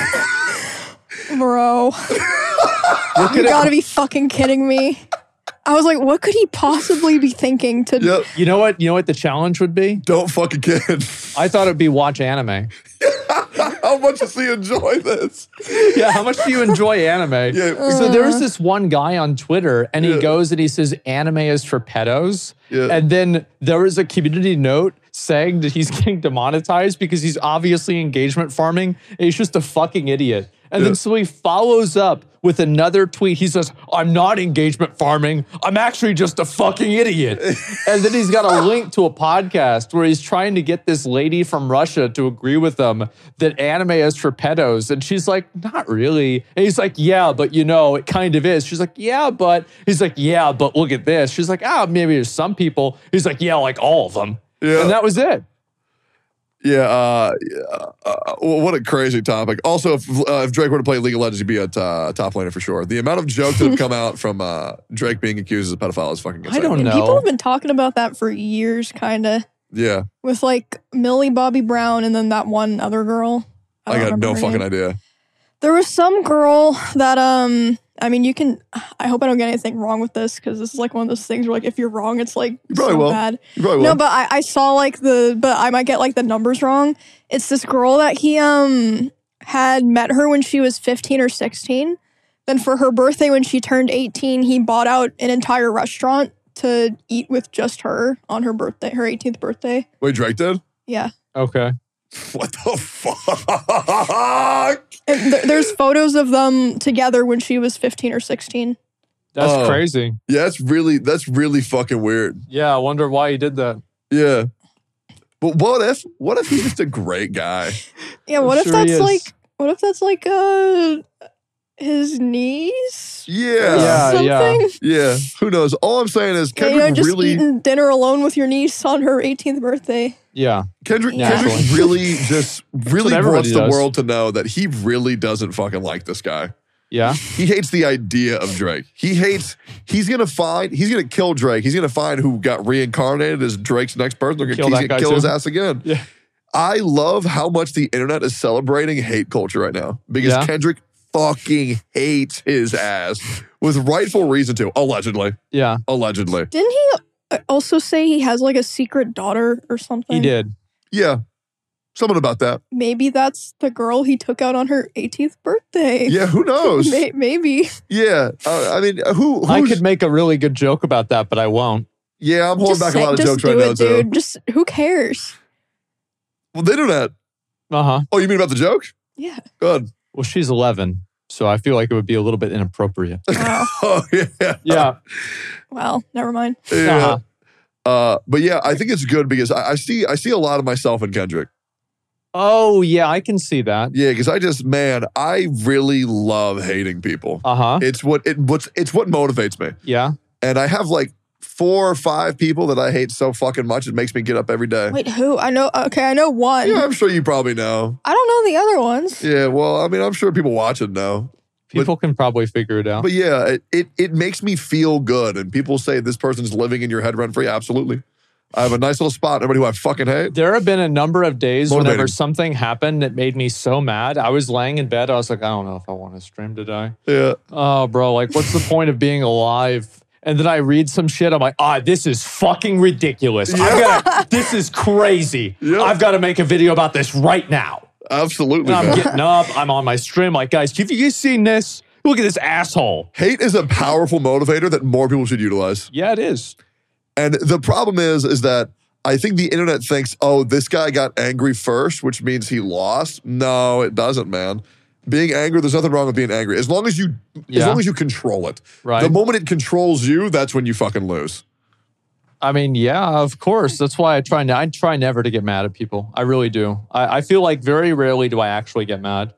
Bro, What you could it, gotta be fucking kidding me. I was like, what could he possibly be thinking to Yep. you know what? You know what the challenge would be? Don't fucking kid. I thought it'd be watch anime. How much does he enjoy this? Yeah, how much do you enjoy anime? Yeah. So there's this one guy on Twitter, and he Yeah. goes and he says anime is for pedos. Yeah. And then there was a community note saying that he's getting demonetized because he's obviously engagement farming, and he's just a fucking idiot. And Yeah. then so he follows up with another tweet. He says, I'm not engagement farming. I'm actually just a fucking idiot. And then he's got a link to a podcast where he's trying to get this lady from Russia to agree with him that anime is for pedos. And she's like, not really. And he's like, yeah, but you know, it kind of is. She's like, yeah, but. He's like, yeah, but look at this. She's like, ah, maybe there's some people. He's like, yeah, like all of them. Yeah. And that was it. Yeah, uh, uh, uh, what a crazy topic. Also, if, uh, if Drake were to play League of Legends, he'd be a uh, top laner for sure. The amount of jokes that have come out from uh, Drake being accused as a pedophile is fucking insane. I don't And know. people have been talking about that for years, kind of, Yeah, with like Millie Bobby Brown and then that one other girl. I, don't got remember no her fucking name. idea. There was some girl that, um, I mean, you can, I hope I don't get anything wrong with this because this is like one of those things where like if you're wrong, it's like You probably so will. bad. You probably No, will. but I, I saw like the, but I might get like the numbers wrong. It's this girl that he um had met her when she was fifteen or sixteen. Then for her birthday when she turned eighteen, he bought out an entire restaurant to eat with just her on her birthday, her eighteenth birthday. Wait, Drake did? Yeah. Okay. What the fuck? And th- there's photos of them together when she was fifteen or sixteen. That's Oh. crazy. Yeah, that's really that's really fucking weird. Yeah, I wonder why he did that. Yeah. But what if what if he's just a great guy? Yeah, what I'm if sure he that's is. like, what if that's like uh his niece? Yeah. Yeah. Something? Yeah. Who knows? All I'm saying is Yeah, you Kendrick know, just really eating dinner alone with your niece on her eighteenth birthday. Yeah. Kendrick, Yeah. Kendrick really just really everybody wants the does. world to know that he really doesn't fucking like this guy. Yeah. He hates the idea of Drake. He hates, he's gonna find, he's gonna kill Drake. He's gonna find who got reincarnated as Drake's next person. They're gonna, Kill he's that gonna guy kill his too. ass again. Yeah. I love how much the internet is celebrating hate culture right now because Yeah. Kendrick fucking hates his ass with rightful reason to, allegedly. Yeah. Allegedly. Didn't he uh, also say he has like a secret daughter or something? He did. Yeah. Something about that. Maybe that's the girl he took out on her eighteenth birthday. Yeah, who knows? May- maybe. Yeah. Uh, I mean, who, who's, I could make a really good joke about that, but I won't. yeah, I'm holding Just back say- a lot of just jokes do right it, now, too. dude. Just who cares? Well, the internet. Uh huh. Oh, you mean about the joke? Yeah. Good. Well, she's eleven, so I feel like it would be a little bit inappropriate. Wow. Oh, yeah. Yeah. Well, never mind. Yeah. Uh-huh. Uh, but yeah, I think it's good because I, I see I see a lot of myself in Kendrick. Oh, yeah, I can see that. Yeah, because I just man, I really love hating people. Uh huh. It's what it what's it's what motivates me. Yeah. And I have like four or five people that I hate so fucking much it makes me get up every day. Wait, who? I know. Okay, I know one. Yeah, I'm sure you probably know. I don't know the other ones. Yeah, well, I mean, I'm sure people watching know. People can probably figure it out. But yeah, it, it it makes me feel good. And people say this person's living in your head rent free. Absolutely. I have a nice little spot. Everybody who I fucking hate. There have been a number of days Motivating. whenever something happened that made me so mad. I was laying in bed. I was like, I don't know if I want to stream today. Yeah. Oh, bro, like, what's the point of being alive? And then I read some shit. I'm like, ah, this is fucking ridiculous. Yeah. I've gotta, this is crazy. Yeah. I've got to make a video about this right now. Absolutely. And I'm man. getting up. I'm on my stream. Like, guys, have you guys seen this? Look at this asshole. Hate is a powerful motivator that more people should utilize. Yeah, it is. And the problem is, is that I think the internet thinks, oh, this guy got angry first, which means he lost. No, it doesn't, man. Being angry, there's nothing wrong with being angry. As long as you, Yeah. as long as you control it. Right. The moment it controls you, that's when you fucking lose. I mean, yeah, of course. That's why I try. I try never to get mad at people. I really do. I, I feel like very rarely do I actually get mad.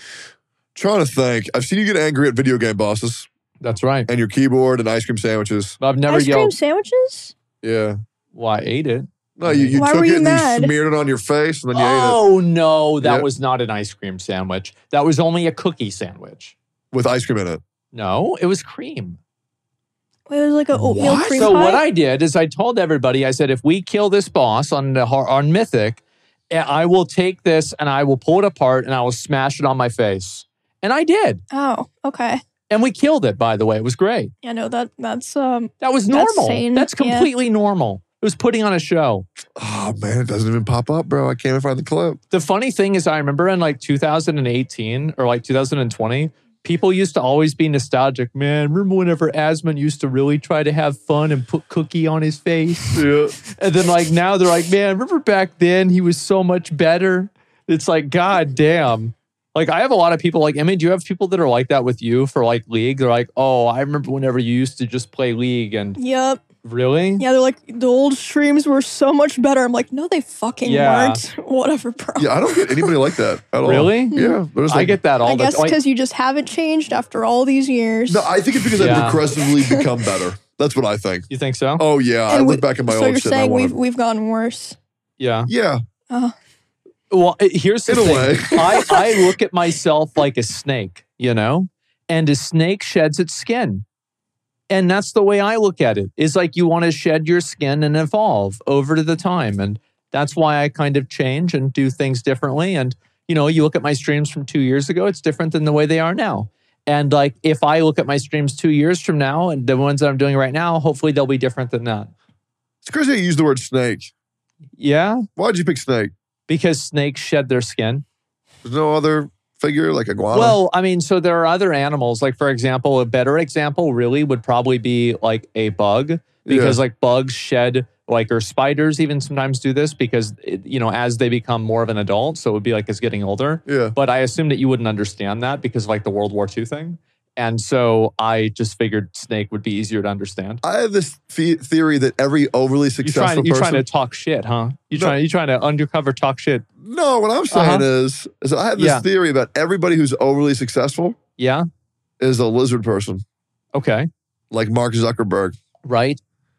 Trying to think. I've seen you get angry at video game bosses That's right. and your keyboard and ice cream sandwiches. But I've never Ice cream yelled. sandwiches? Yeah. Well, I ate it. No, you, you Why took were it you and mad? you smeared it on your face and then you Oh no, that Yeah. was not an ice cream sandwich. That was only a cookie sandwich. ate it with ice cream in it. No, it was cream. Wait, it was like an oatmeal What? cream So pie? what I did is I told everybody, I said, if we kill this boss on the har- on Mythic, eh, I will take this and I will pull it apart and I will smash it on my face. And I did. Oh, okay. And we killed it, by the way. It was great. Yeah, no, that that's um That was That's normal. sane, That's yeah. completely normal. It was putting on a show. Oh, man, it doesn't even pop up, bro. I can't even find the clip. The funny thing is I remember in like two thousand eighteen or like two thousand twenty, people used to always be nostalgic. Man, remember whenever Asmund used to really try to have fun and put cookie on his face? Yeah. And then like now they're like, man, remember back then he was so much better? It's like, God damn. Like I have a lot of people like, I mean, do you have people that are like that with you for like League? They're like, oh, I remember whenever you used to just play League and Yep. really? Yeah, they're like the old streams were so much better. I'm like, no, they fucking Yeah. weren't. Whatever, bro. Yeah, I don't get anybody like that at all. Really? Yeah. There's I like, get that all I the guess time. because you just haven't changed after all these years. No, I think it's because Yeah. I've progressively become better. That's what I think. You think so? Oh, yeah. I And look we- back at my so old you're shit and I saying want we've to. we've gotten worse. Yeah. Yeah. Oh, Well, it- here's the In a thing. way. I, I look at myself like a snake, you know? And a snake sheds its skin. And that's the way I look at it. Is like you want to shed your skin and evolve over to the time. And that's why I kind of change and do things differently. And, you know, you look at my streams from two years ago, it's different than the way they are now. And like if I look at my streams two years from now and the ones that I'm doing right now, hopefully they'll be different than that. It's crazy you use the word snake. Yeah, Why'd you pick snake? because snakes shed their skin. There's no other figure like iguana? Well, I mean, so there are other animals. Like, for example, a better example really would probably be like a bug, because Yeah. like bugs shed, like, or spiders even sometimes do this because, it, you know, as they become more of an adult. So it would be like it's getting older. Yeah. But I assume that you wouldn't understand that because of like the World War Two thing. And so I just figured snake would be easier to understand. I have this the- theory that every overly You're successful trying, you're person. trying to talk shit, huh? You're No. trying, you're trying to undercover talk shit. no, what I'm saying Uh-huh. is, is that I have this Yeah. theory about everybody who's overly successful Yeah. is a lizard person, Okay. like Mark Zuckerberg. Right.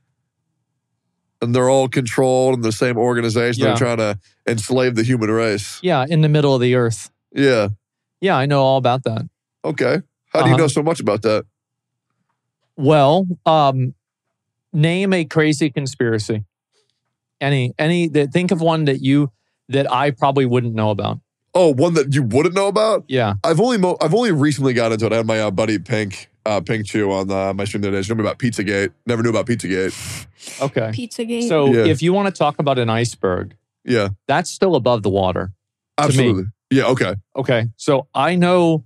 And they're all controlled in the same organization. Yeah. They're trying to enslave the human race. Yeah. In the middle of the earth. Yeah. Yeah. I know all about that. Okay. How do you Uh-huh. know so much about that? Well, um, name a crazy conspiracy. Any, any that think of one that you that I probably wouldn't know about. Oh, one that you wouldn't know about? Yeah. I've only mo- I've only recently got into it. I had my uh, buddy Pink uh, Pink Chew on uh, my stream the other day. She told me about Pizzagate. Never knew about Pizzagate. Okay. Pizzagate. So Yeah. if you want to talk about an iceberg, Yeah, that's still above the water. To me. absolutely. Yeah, okay. Okay. So I know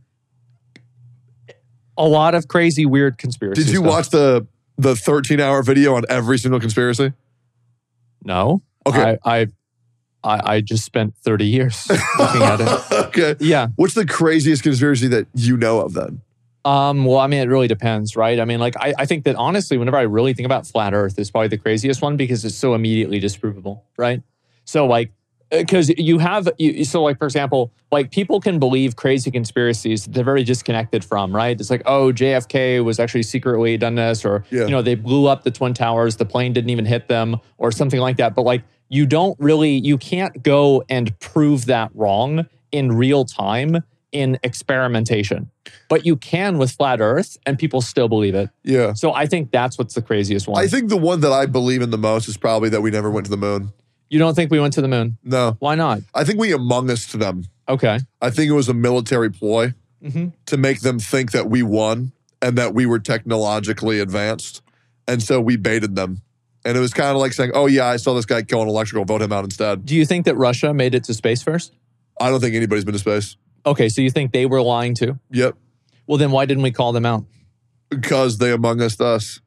a lot of crazy, weird conspiracy Did you stuff. watch the the thirteen hour video on every single conspiracy? No. Okay. I, I, I, I just spent thirty years looking at it. Okay. Yeah. What's the craziest conspiracy that you know of then? Um, well, I mean, it really depends, right? I mean, like, I, I think that honestly, whenever I really think about flat Earth, is probably the craziest one because it's so immediately disprovable, right? So, like, because you have, you, so like, for example, like people can believe crazy conspiracies that they're very disconnected from, right? It's like, oh, J F K was actually secretly done this, or, Yeah. you know, they blew up the Twin Towers, the plane didn't even hit them, or something like that. But like, you don't really, you can't go and prove that wrong in real time in experimentation. But you can with flat Earth, and people still believe it. Yeah. So I think that's what's the craziest one. I think the one that I believe in the most is probably that we never went to the moon. You don't think we went to the moon? No. Why not? I think we among us to them. Okay. I think it was a military ploy Mm-hmm. to make them think that we won and that we were technologically advanced And so we baited them. And it was kind of like saying, oh, yeah, I saw this guy killing electrical. Vote him out instead. Do you think that Russia made it to space first? I don't think anybody's been to space. Okay, so you think they were lying too? Yep. Well, then why didn't we call them out? Because they among us us.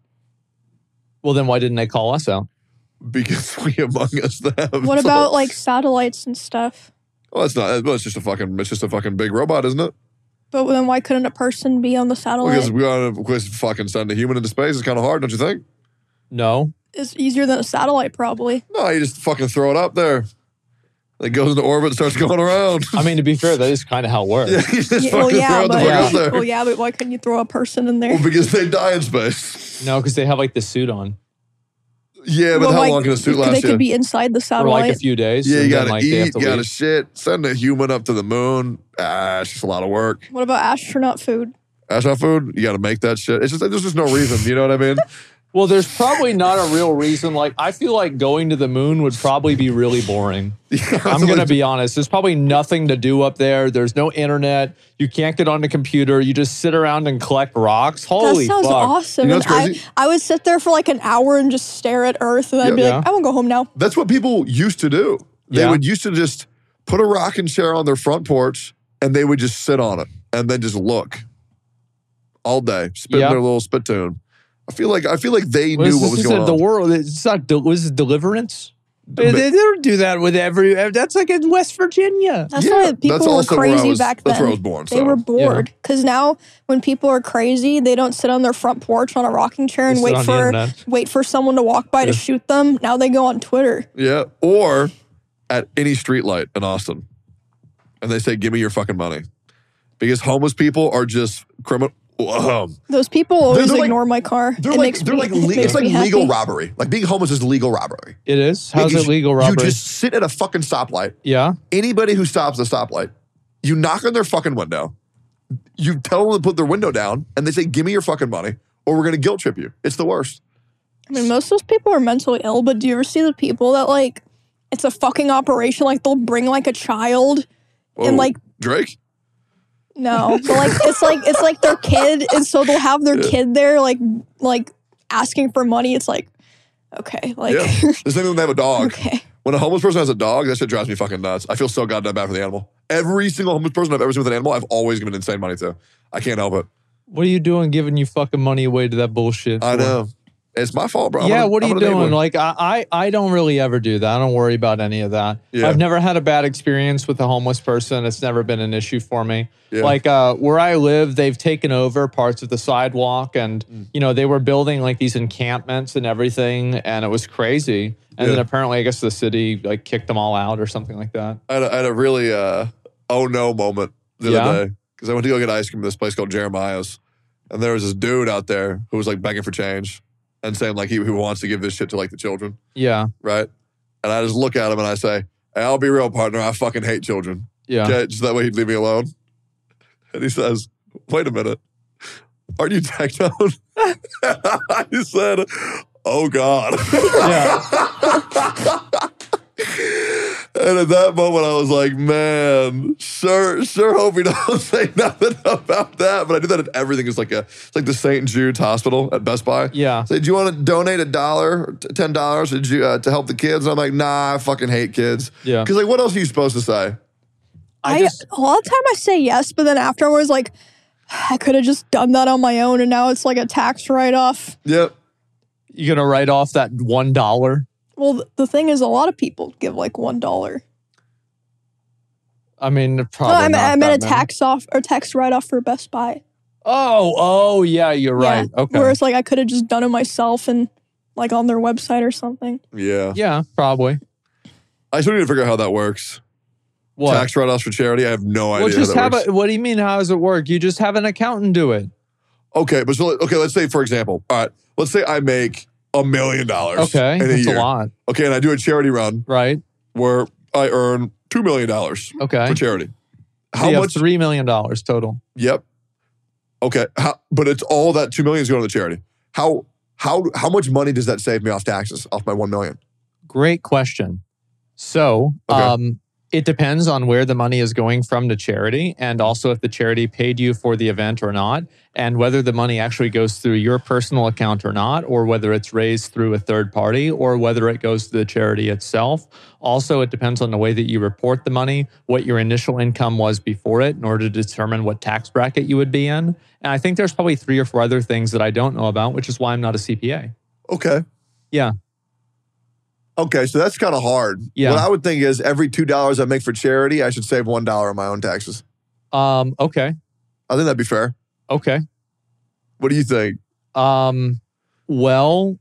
Well, then why didn't they call us out? Because we among us them. What about like satellites and stuff? Well, it's not. Well, it's just a fucking. It's just a fucking big robot, isn't it? But then why couldn't a person be on the satellite? Because we gotta because fucking send a human into space is kind of hard, don't you think? No. It's easier than a satellite, probably. No, you just fucking throw it up there. It goes into orbit and starts going around. I mean, to be fair, that is kind of how it works. Yeah, you just Yeah, fucking well, yeah, throw it the but, fuck up there. well, yeah, but why couldn't you throw a person in there? Well, because they die in space. No, because they have like the suit on Yeah, but Well, how like, long can a suit They last could you? be inside the for satellite. like a few days. Yeah, you and then, gotta like, they have eat, to you gotta leave. shit, send a human up to the moon. Ah, it's just a lot of work. What about astronaut food? Astronaut food, you gotta make that shit. It's just there's just no reason. You know what I mean? Well, there's probably not a real reason. Like, I feel like going to the moon would probably be really boring. I'm going to be honest. There's probably nothing to do up there. There's no internet. You can't get on the computer. You just sit around and collect rocks. Holy that sounds fuck. awesome. You know And what's crazy? I, I would sit there for like an hour and just stare at Earth, and I'd Yeah. be Yeah. like, I want to go home now. That's what people used to do. They Yeah. would used to just put a rocking chair on their front porch and they would just sit on it and then just look all day, spitting Yeah. their little spittoon. I feel like I feel like they What knew is what this? was Is going it the on. world? It's not, del- was it Deliverance? They, but- they don't do that with every, that's like in West Virginia. That's Yeah, why that's people were also where I crazy was- back that's then. where I was born, They so. were bored. Because now, when people are crazy, they don't sit on their front porch on a rocking chair They and sit wait on the for internet. wait for someone to walk by to shoot them. Now they go on Twitter. Yeah, or at any street light in Austin, and they say, "Give me your fucking money," because homeless people are just criminal. Um, Those people always they're like- ignore my car. they're it like makes they're me, like it le- makes it's like me happy. legal robbery. Like being homeless is legal robbery. It is? How's Because it legal robbery? You just sit at a fucking stoplight. yeah. Anybody who stops at a stoplight, you knock on their fucking window, you tell them to put their window down, and they say, "Give me your fucking money, or we're gonna guilt trip you." It's the worst. I mean, most of those people are mentally ill, but do you ever see the people that, like, it's a fucking operation? Like, they'll bring, like, a child Whoa, and, like, Drake. no. But, like, it's like, it's like their kid, and so they'll have their kid there, like, like, asking for money. It's like, okay, like, Yeah, the same thing when they have a dog. okay. When a homeless person has a dog, that shit drives me fucking nuts. I feel so goddamn bad for the animal. Every single homeless person I've ever seen with an animal, I've always given insane money to. I can't help it. What are you doing giving you fucking money away to that bullshit? I for? know. It's my fault, bro. I'm Yeah, gonna- what are I'm you gonna name doing? one. Like, I, I, I don't really ever do that. I don't worry about any of that. Yeah. I've never had a bad experience with a homeless person. It's never been an issue for me. Yeah. Like, uh, where I live, they've taken over parts of the sidewalk, and Mm. you know they were building like these encampments and everything, and it was crazy. And Yeah. then apparently, I guess the city like kicked them all out or something like that. I had a, I had a really uh, oh no moment the Yeah? other day because I went to go get ice cream at this place called Jeremiah's, and there was this dude out there who was like begging for change and saying like he, he wants to give this shit to like the children, Yeah, right? And I just look at him and I say, "Hey, I'll be real, partner. I fucking hate children. yeah. Okay, just that way he'd leave me alone." And he says, "Wait a minute, aren't you techno?" I said, "Oh God." Yeah. And at that moment, I was like, man, sure, sure hope we don't say nothing about that. But I do that at everything. It's like a, it's like the Saint Jude's Hospital at Best Buy. Yeah. Say, do you want to donate a dollar, or t- ten dollars to, Ju- uh, to help the kids? And I'm like, nah, I fucking hate kids. Yeah. Because like, what else are you supposed to say? I I, just- a lot of time I say yes, but then afterwards, like, I could have just done that on my own, and now it's like a tax write-off. Yep. You gonna write off that one dollar? Well, th- the thing is, a lot of people give like one dollar. I mean, No, probably. I meant, not I meant a that many. tax off or tax write-off for Best Buy. Oh, oh, yeah, you're right. Yeah. Okay. Whereas, like, I could have just done it myself and like on their website or something. Yeah. Yeah, probably. I still need to figure out how that works. What? Tax write-offs for charity. I have no idea Well, how just that have works. a. What do you mean? How does it work? You just have an accountant do it. Okay, but so okay, let's say for example, all right, let's say I make a million dollars. Okay, in a that's a year. lot, Okay, and I do a charity run right? where I earn two million dollars Okay. for charity. So How you have much? Three million dollars total. Yep. Okay, how, but it's all that two million is going to the charity. How how how much money does that save me off taxes off my one million? Great question. So, Okay. um, It depends on where the money is going from to charity, and also if the charity paid you for the event or not, and whether the money actually goes through your personal account or not, or whether it's raised through a third party, or whether it goes to the charity itself. Also, it depends on the way that you report the money, what your initial income was before it in order to determine what tax bracket you would be in. And I think there's probably three or four other things that I don't know about, which is why I'm not a C P A. Okay. Yeah. Okay, so that's kind of hard. Yeah. What I would think is every two dollars I make for charity, I should save one dollar on my own taxes. Um, okay. I think that'd be fair. Okay. What do you think? Um, well,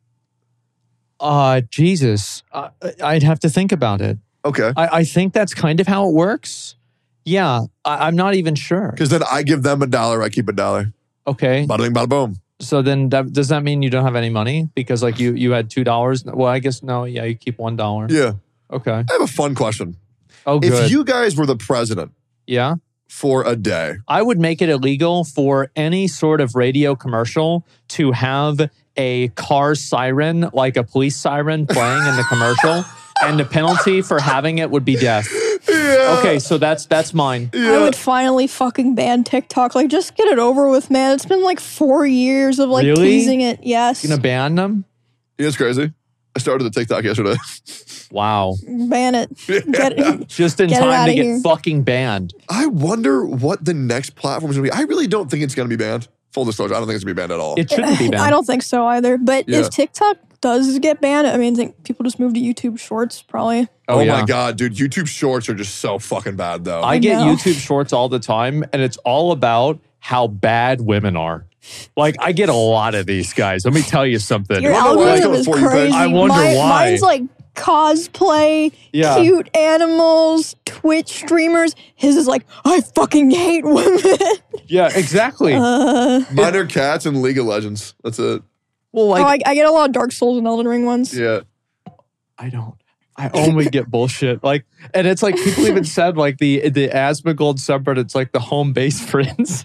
uh, Jesus, uh, I'd have to think about it. Okay. I, I think that's kind of how it works. Yeah, I, I'm not even sure. Because then I give them a dollar, I keep a dollar. Okay. Bada bing, bada boom. So then that, does that mean you don't have any money? Because like you you had two dollars? Well, I guess no. Yeah, you keep one dollar. Yeah. Okay. I have a fun question. Oh, good. If you guys were the president yeah. for a day, I would make it illegal for any sort of radio commercial to have a car siren, like a police siren playing in the commercial. And the penalty for having it would be death. Yeah. Okay, so that's that's mine. Yeah. I would finally fucking ban TikTok. Like, just get it over with, man. It's been like four years of like Really? teasing it. Yes. You gonna ban them? You know what's crazy? I started the TikTok yesterday. Wow. Ban it. Get it. Just in Get it time outta to get here. fucking banned. I wonder what the next platform is going to be. I really don't think it's going to be banned. Full disclosure, I don't think it's going to be banned at all. It shouldn't be banned. I don't think so either. But Yeah. if TikTok does get banned, I mean, I think people just move to YouTube Shorts probably. Oh, oh yeah. my God, dude. YouTube shorts are just so fucking bad, though. I I get know. YouTube shorts all the time, and it's all about how bad women are. Like, I get a lot of these guys. Let me tell you something. Your wonder why it's algorithm coming is for you, bitch. crazy. I wonder Mine- why. Mine's like cosplay, Yeah. cute animals, Twitch streamers. His is like, I fucking hate women. Yeah, exactly. uh, Mine are cats and League of Legends. That's it. well, like, oh, I, I get a lot of Dark Souls and Elden Ring ones. Yeah. I don't. I only get bullshit. Like, and it's like people even said like the the Asmongold subreddit's like the home base for incels.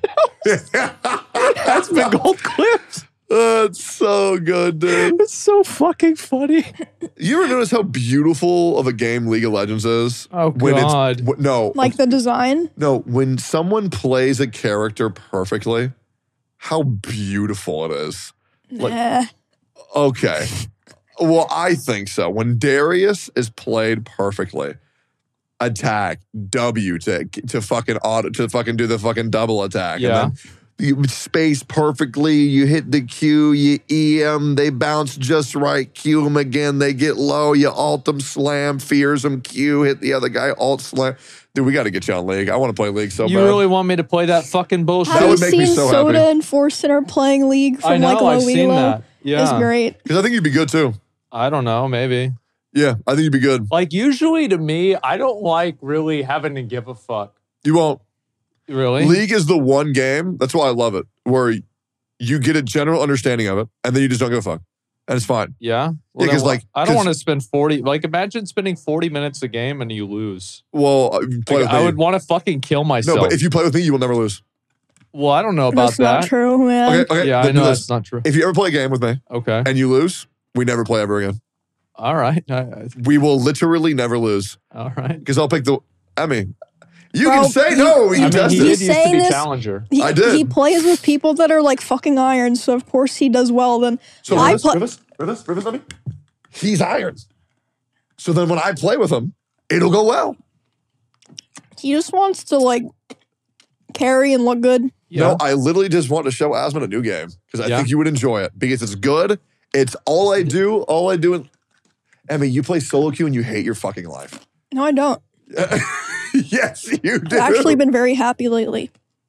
Asmongold clips. That's so good, dude. It's so fucking funny. You ever notice how beautiful of a game League of Legends is? Oh, when God. It's, w- no. Like the design. No, when someone plays a character perfectly, how beautiful it is. Like- Nah. Okay. Well, I think so. When Darius is played perfectly, attack, W to to fucking auto to fucking do the fucking double attack. Yeah. And then you space perfectly, you hit the Q, you E them, they bounce just right, Q them again, they get low, you alt them, slam, fears them, Q, hit the other guy, alt slam. Dude, we got to get you on League. I want to play League so You bad. really want me to play that fucking bullshit? Have That you would make me seen so Soda happy. and Force Center playing League from I know, like low I've seen elo? that. Yeah. It's great. Because I think you'd be good too. I don't know, maybe. Yeah, I think you'd be good. Like, usually to me, I don't like really having to give a fuck. You won't. Really? League is the one game, that's why I love it, where you get a general understanding of it, and then you just don't give a fuck. And it's fine. Yeah? Yeah, 'cause, then like, I don't 'cause- want to spend forty, like imagine spending forty minutes a game and you lose. Well, uh, you play Like, with I me. would want to fucking kill myself. No, but if you play with me, you will never lose. well, I don't know about That's not that. true, man. Okay, okay. Yeah, I then do know this. that's not true. If you ever play a game with me Okay. and you lose, we never play ever again. All right. I- I- We will literally never lose All right. because I'll pick the. I mean, you Bro, can say he- no. We I can mean, test he it. did He's used to saying be this- challenger. He, I did. he plays with people that are like fucking iron, so of course he does well. Then So I Rivas, play. Rivas, Rivas, Rivas, let me. He's iron. So then when I play with him, it'll go well. He just wants to like carry and look good. Yeah. No, I literally just want to show Asmon a new game because I Yeah. think you would enjoy it because it's good. It's all I do. All I do. In, I mean, you play solo queue and you hate your fucking life. No, I don't. Yes, you do. I've actually been very happy lately.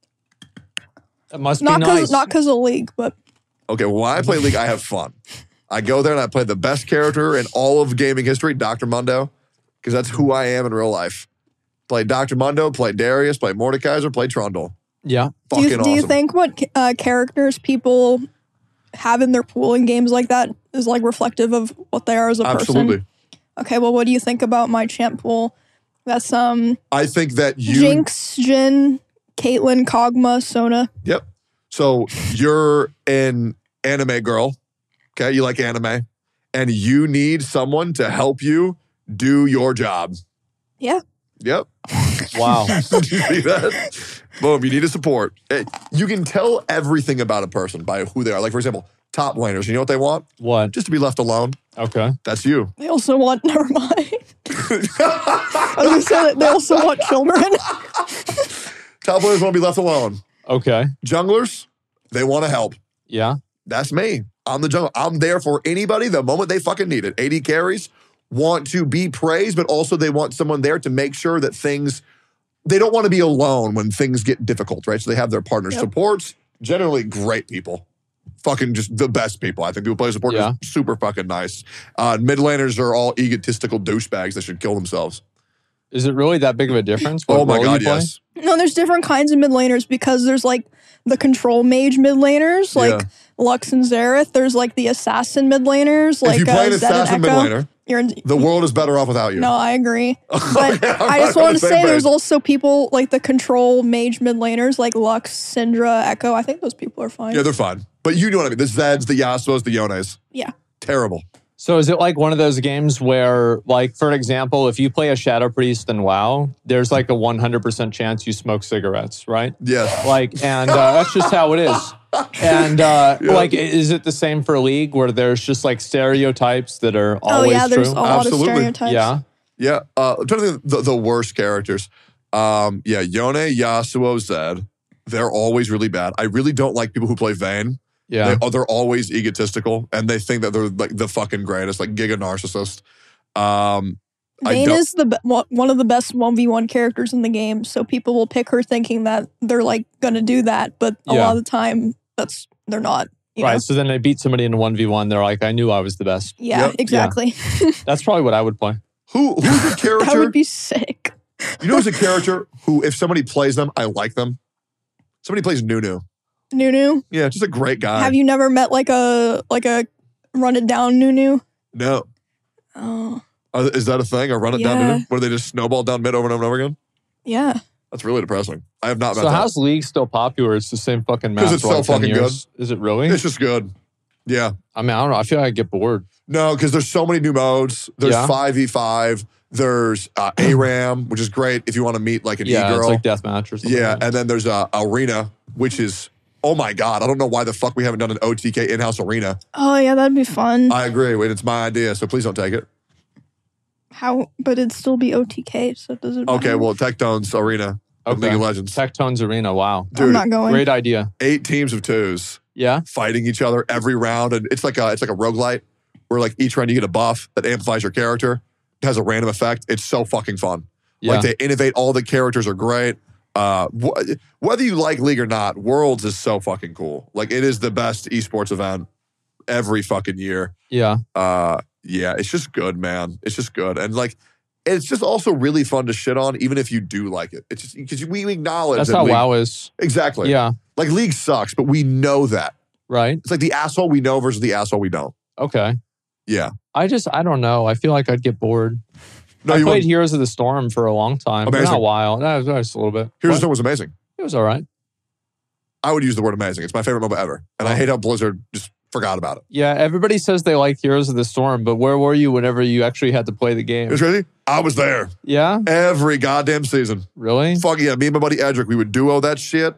It must Not be because nice. not because of League, but Okay, well, when I play League, I have fun. I go there and I play the best character in all of gaming history, Doctor Mundo, because that's who I am in real life. Play Doctor Mundo, play Darius, play Mordekaiser, play Trundle. yeah. do Fucking you, do awesome. you think what uh, characters people have in their pool in games like that is like reflective of what they are as a Absolutely. person? Okay, well, what do you think about my champ pool? That's um I think that you. Jinx, Jin, Caitlyn, Kog'Maw, Sona. Yep. So you're an anime girl. Okay, you like anime, and you need someone to help you do your job. Yeah. Yep. Wow. Did you see that? Boom, you need a support. It- you can tell everything about a person by who they are. Like, for example, top laners. You know what they want? What? Just to be left alone. Okay. That's you. They also want, never mind. I was gonna say that they also want children. Top laners want to be left alone. Okay. Junglers, they want to help. Yeah. That's me. I'm the jungle. I'm there for anybody the moment they fucking need it. A D carries want to be praised, but also they want someone there to make sure that things, they don't want to be alone when things get difficult, right? So they have their partners. Yep. Supports, generally great people. Fucking just the best people. I think people play support Yeah. is super fucking nice. Uh, mid laners are all egotistical douchebags that should kill themselves. Is it really that big of a difference? What Oh my role God, you play? yes. No, there's different kinds of mid laners because there's like the control mage mid laners, like Yeah. Lux and Xerath. There's like the assassin mid laners, like if you play uh, an Zed and assassin mid Echo. laner, You're in, the world is better off without you. no, I agree. But Okay, I'm I just on want the to same say there's page. also people like the control mage mid laners, like Lux, Syndra, Echo. I think those people are fine. Yeah, they're fine. But you know what I mean. The Zeds, the Yasuos, the Yones. Yeah. Terrible. So is it like one of those games where, like, for example, if you play a Shadow Priest in WoW, there's like a one hundred percent chance you smoke cigarettes, right? Yes. Like, and uh, that's just how it is. And uh, Yeah. like, is it the same for League where there's just like stereotypes that are Oh always yeah, there's true? a lot Absolutely. of stereotypes. Yeah. Yeah. Uh, I'm trying to think of the, the worst characters. Um, yeah, Yone, Yasuo, Zed. They're always really bad. I really don't like people who play Vayne. Yeah. They, they're always egotistical and they think that they're like the fucking greatest, like giga narcissist. Um, I Vayne don't- is the be- one one of the best one v one characters in the game, so people will pick her thinking that they're like gonna do that, but a Yeah. lot of the time that's they're not. You Right. know? So then they beat somebody in a one v one. They're like, I knew I was the best. Yeah, Yep. exactly. That's probably what I would play. who who's a That character? would be sick. You know who's a character who, if somebody plays them, I like them? Somebody plays Nunu. Nunu, Yeah, just a great guy. have you never met like a like a run it down Nunu? No. Oh, Uh, is that a thing? Or run it down Yeah. Nunu? Where they just snowball down mid over and over and over again? yeah. That's really depressing. I have not met So that. how's League still popular? It's the same fucking map. 'Cause it's for so like ten fucking years. Is it really? It's just good. Yeah. I mean, I don't know. I feel like I get bored. No, because there's so many new modes. There's Yeah. five v five. There's uh, A RAM, which is great if you want to meet like an Yeah, e-girl. it's like deathmatch or something. yeah, and then there's uh, Arena, which is, oh my God, I don't know why the fuck we haven't done an O T K in-house arena. Oh yeah, that'd be fun. I agree. Wait, it's my idea, so please don't take it. How? But it'd still be O T K, so it doesn't. Okay, matter. well, Tectone's Arena of Okay. League of Legends. Tectones Arena. Wow. I'm Dude, not going. Great idea. eight teams of twos Yeah. fighting each other every round, and it's like a it's like a roguelite where like each round you get a buff that amplifies your character. It has a random effect. It's so fucking fun. Yeah. Like they innovate. All the characters are great. Uh, wh- whether you like League or not, Worlds is so fucking cool. Like it is the best esports event every fucking year. yeah. Uh, yeah, it's just good, man. It's just good, and like it's just also really fun to shit on, even if you do like it. It's just because we acknowledge That's that how League- WoW is. exactly. Yeah. Like League sucks, but we know that. Right. It's like the asshole we know versus the asshole we don't. Okay. Yeah. I just, I don't know. I feel like I'd get bored. No, I you played want, Heroes of the Storm for a long time. Amazing. Not a while. No, it was just a little bit. Heroes of the What? Storm was amazing. It was all right. I would use the word amazing. It's my favorite MOBA ever. And I Oh. hate how Blizzard just forgot about it. Yeah, everybody says they like Heroes of the Storm, but where were you whenever you actually had to play the It game? was crazy. I was there Yeah? every goddamn season. Really? Fuck yeah. Me and my buddy Edric, we would duo that shit.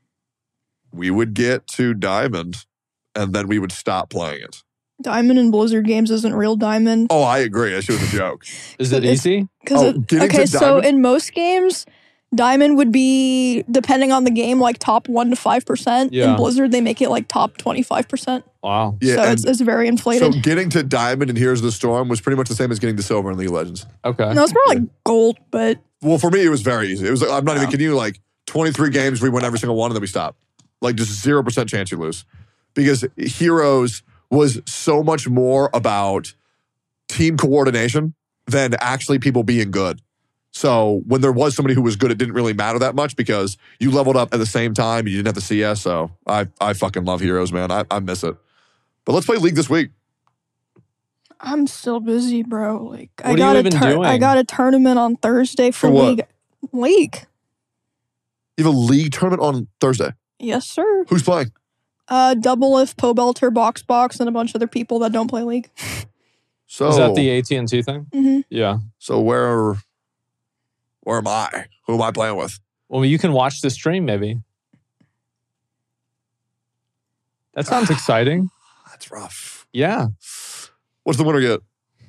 We would get to Diamond and then we would stop playing it. Diamond in Blizzard games isn't real Diamond. Oh, I agree. That shit was a joke. Is it It's- easy? Because Oh, getting okay, to so Diamond? in most games, Diamond would be depending on the game, like top one to five percent. Yeah. In Blizzard, they make it like top twenty five percent. Wow. Yeah. So and it's, it's very so inflated. getting to Diamond and Heroes of the Storm was pretty much the same as getting to Silver in League of Legends. Okay. no, it's more like gold, but Well, for me, it was very easy. It was like, I'm not even Wow. kidding you, like twenty-three games, we win every single one, and then we stop. Like just zero percent chance you lose. Because Heroes was so much more about team coordination than actually people being good. So when there was somebody who was good, it didn't really matter that much because you leveled up at the same time and you didn't have the C S. So I, I fucking love Heroes, man. I, I miss it. But let's play League this week. I'm still busy, bro. Like What I are you got a even doing? I got a tournament on Thursday for, For what? league. League, You have a league tournament on Thursday. yes, sir. Who's playing? Uh, Double If, Pobelter, Box Box, and a bunch of other people that don't play League. So Is that the A T and T thing? hmm Yeah. So where Or am I? Who am I playing with? Well, you can watch the stream maybe. That sounds exciting. That's rough. Yeah. What's the winner get?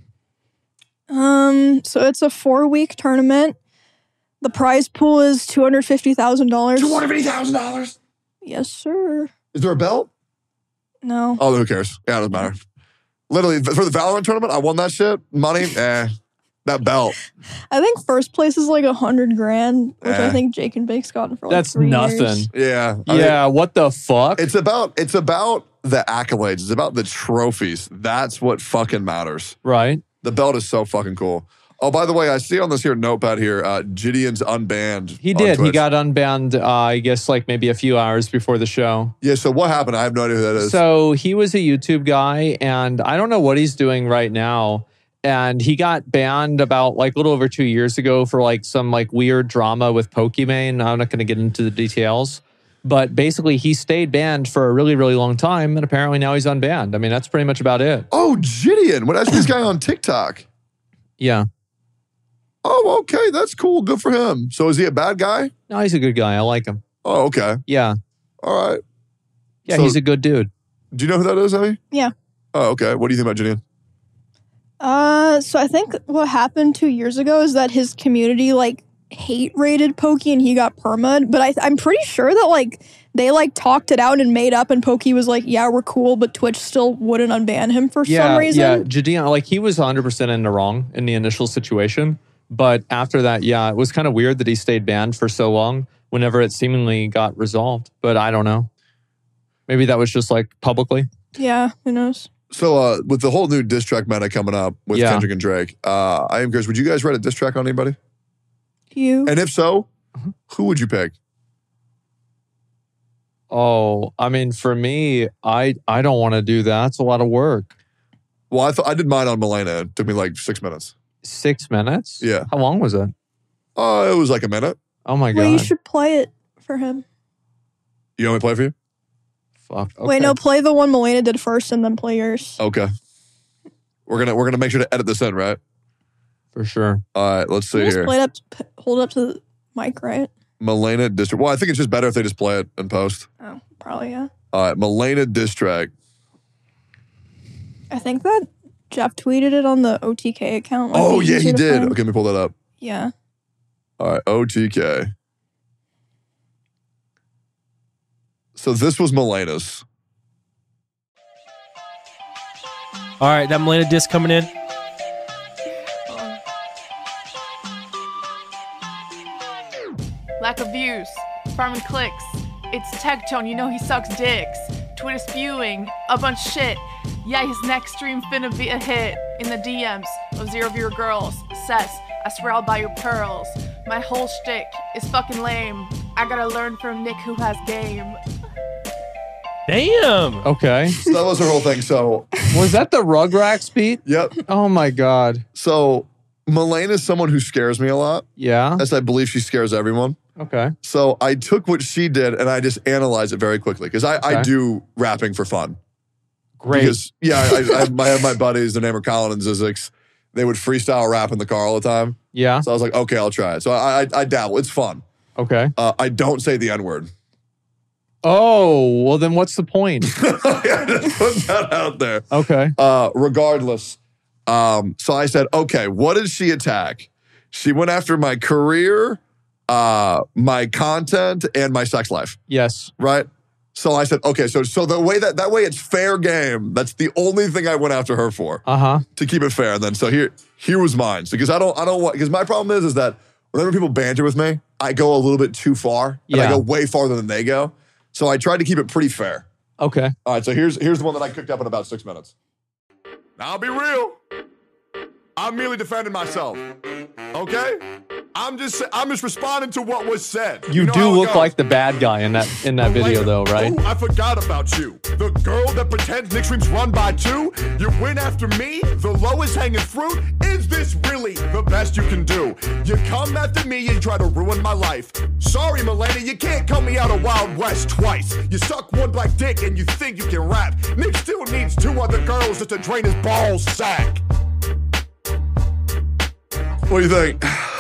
Um, so it's a four-week tournament. The prize pool is two hundred fifty thousand dollars. two hundred fifty thousand dollars? Yes, sir. Is there a belt? No. Oh, who cares? Yeah, it doesn't matter. Literally, for the Valorant tournament, I won that shit. Money, eh. That belt. I think first place is like a hundred grand, which Eh. I think Jake and Bake's gotten for like That's three nothing. years. Yeah. I mean, Yeah, what the fuck? it's about it's about the accolades. It's about the trophies. That's what fucking matters. Right. The belt is so fucking cool. Oh, by the way, I see on this here notepad here, uh, Gideon's unbanned. He on did. He Twitch. got unbanned, uh, I guess, like maybe a few hours before the show. Yeah, so what happened? I have no idea who that is. So he was a YouTube guy, and I don't know what he's doing right now. And he got banned about like a little over two years ago for like some like weird drama with Pokimane. I'm not going to get into the details. But basically, he stayed banned for a really, really long time, and apparently now he's unbanned. I mean, that's pretty much about it. Oh, Gideon. What is this guy on TikTok? Yeah. Oh, okay. That's cool. Good for him. So is he a bad guy? No, he's a good guy. I like him. Oh, okay. Yeah. All right. Yeah, So- he's a good dude. Do you know who that is, Emmy? Yeah. Oh, okay. What do you think about Gideon? Uh, so I think what happened two years ago is that his community like hate rated Pokey and he got perma'd. But I, I'm pretty sure that like they like talked it out and made up, and Pokey was like, "Yeah, we're cool," but Twitch still wouldn't unban him for Yeah, some reason. yeah. Gideon, like he was one hundred percent in the wrong in the initial situation. But after that, yeah, it was kind of weird that he stayed banned for so long whenever it seemingly got resolved. But I don't know. Maybe that was just like publicly. Yeah, who knows? So uh, with the whole new diss track meta coming up with Yeah. Kendrick and Drake, uh, I am curious, would you guys write a diss track on anybody? You. And if so, Mhm. who would you pick? Oh, I mean, for me, I I don't want to do that. It's a lot of work. Well, I thought I did mine on Milena. It took me like six minutes. Six minutes? Yeah. How long was it? Oh, uh, it was like a minute. Oh my Wait, you god. should play it for him. You want me to play for you? Fuck. Okay. Wait, no, play the one Milena did first and then play yours. Okay. We're gonna we're gonna make sure to edit this in, right? For sure. All right, let's see You just here. play it up, p- hold it up to the mic, right? Milena diss track. Well, I think it's just better if they just play it and post. Oh, probably, yeah. All right, Milena diss track. I think that Jeff tweeted it on the O T K account. Might Oh be yeah, he easier to did. find. Okay, let me pull that up. Yeah. All right, O T K. So this was Milena's. All right, that Milena disc coming in. Lack of views, farming clicks. It's Tectone, you know he sucks dicks. Twitter spewing, a bunch of shit. Yeah, his next stream finna be a hit. In the D Ms of zero viewer girls. Says, I swear I'll buy your pearls. My whole shtick is fucking lame. I gotta learn from Nick who has game. Damn. Okay. So that was her whole thing. So Was that the Rugrats beat? yep. Oh my god. So Milena is someone who scares me a lot, Yeah. as I believe she scares everyone. Okay. So I took what she did and I just analyzed it very quickly because I, I Okay. do rapping for fun. Great. Because, yeah, I, I, have, I have my buddies, their name are Colin and Zizix. They would freestyle rap in the car all the time. Yeah. So I was like, okay, I'll try it. So I, I, I dabble. It's fun. Okay. Uh, I don't say the N word. Oh, well then what's the point? Yeah, just put that out there. Okay. Uh, regardless, um, so I said, okay, what did she attack? She went after my career, uh, my content, and my sex life, Yes. right? So I said, okay, so so the way that that way it's fair game. That's the only thing I went after her for Uh-huh. to keep it fair. And then so here here was mine. So because I don't I don't want because my problem is is that whenever people banter with me, I go a little bit too far and I Yeah. go way farther than they go. So I tried to keep it pretty fair. Okay. All right, so here's here's the one that I cooked up in about six minutes. Now I'll be real. I'm merely defending myself. Okay? I'm just I'm just responding to what was said. You, know do how it look goes. like the bad guy in that in that video though, right? Oh, I forgot about you. The girl that pretends Nick Stream's run by two. You win after me. The lowest hanging fruit. Is this really the best you can do? You come after me and try to ruin my life. Sorry, Milena, you can't cut me out of Wild West twice. You suck one black dick and you think you can rap. Nick still needs two other girls just to drain his ball sack. What do you think?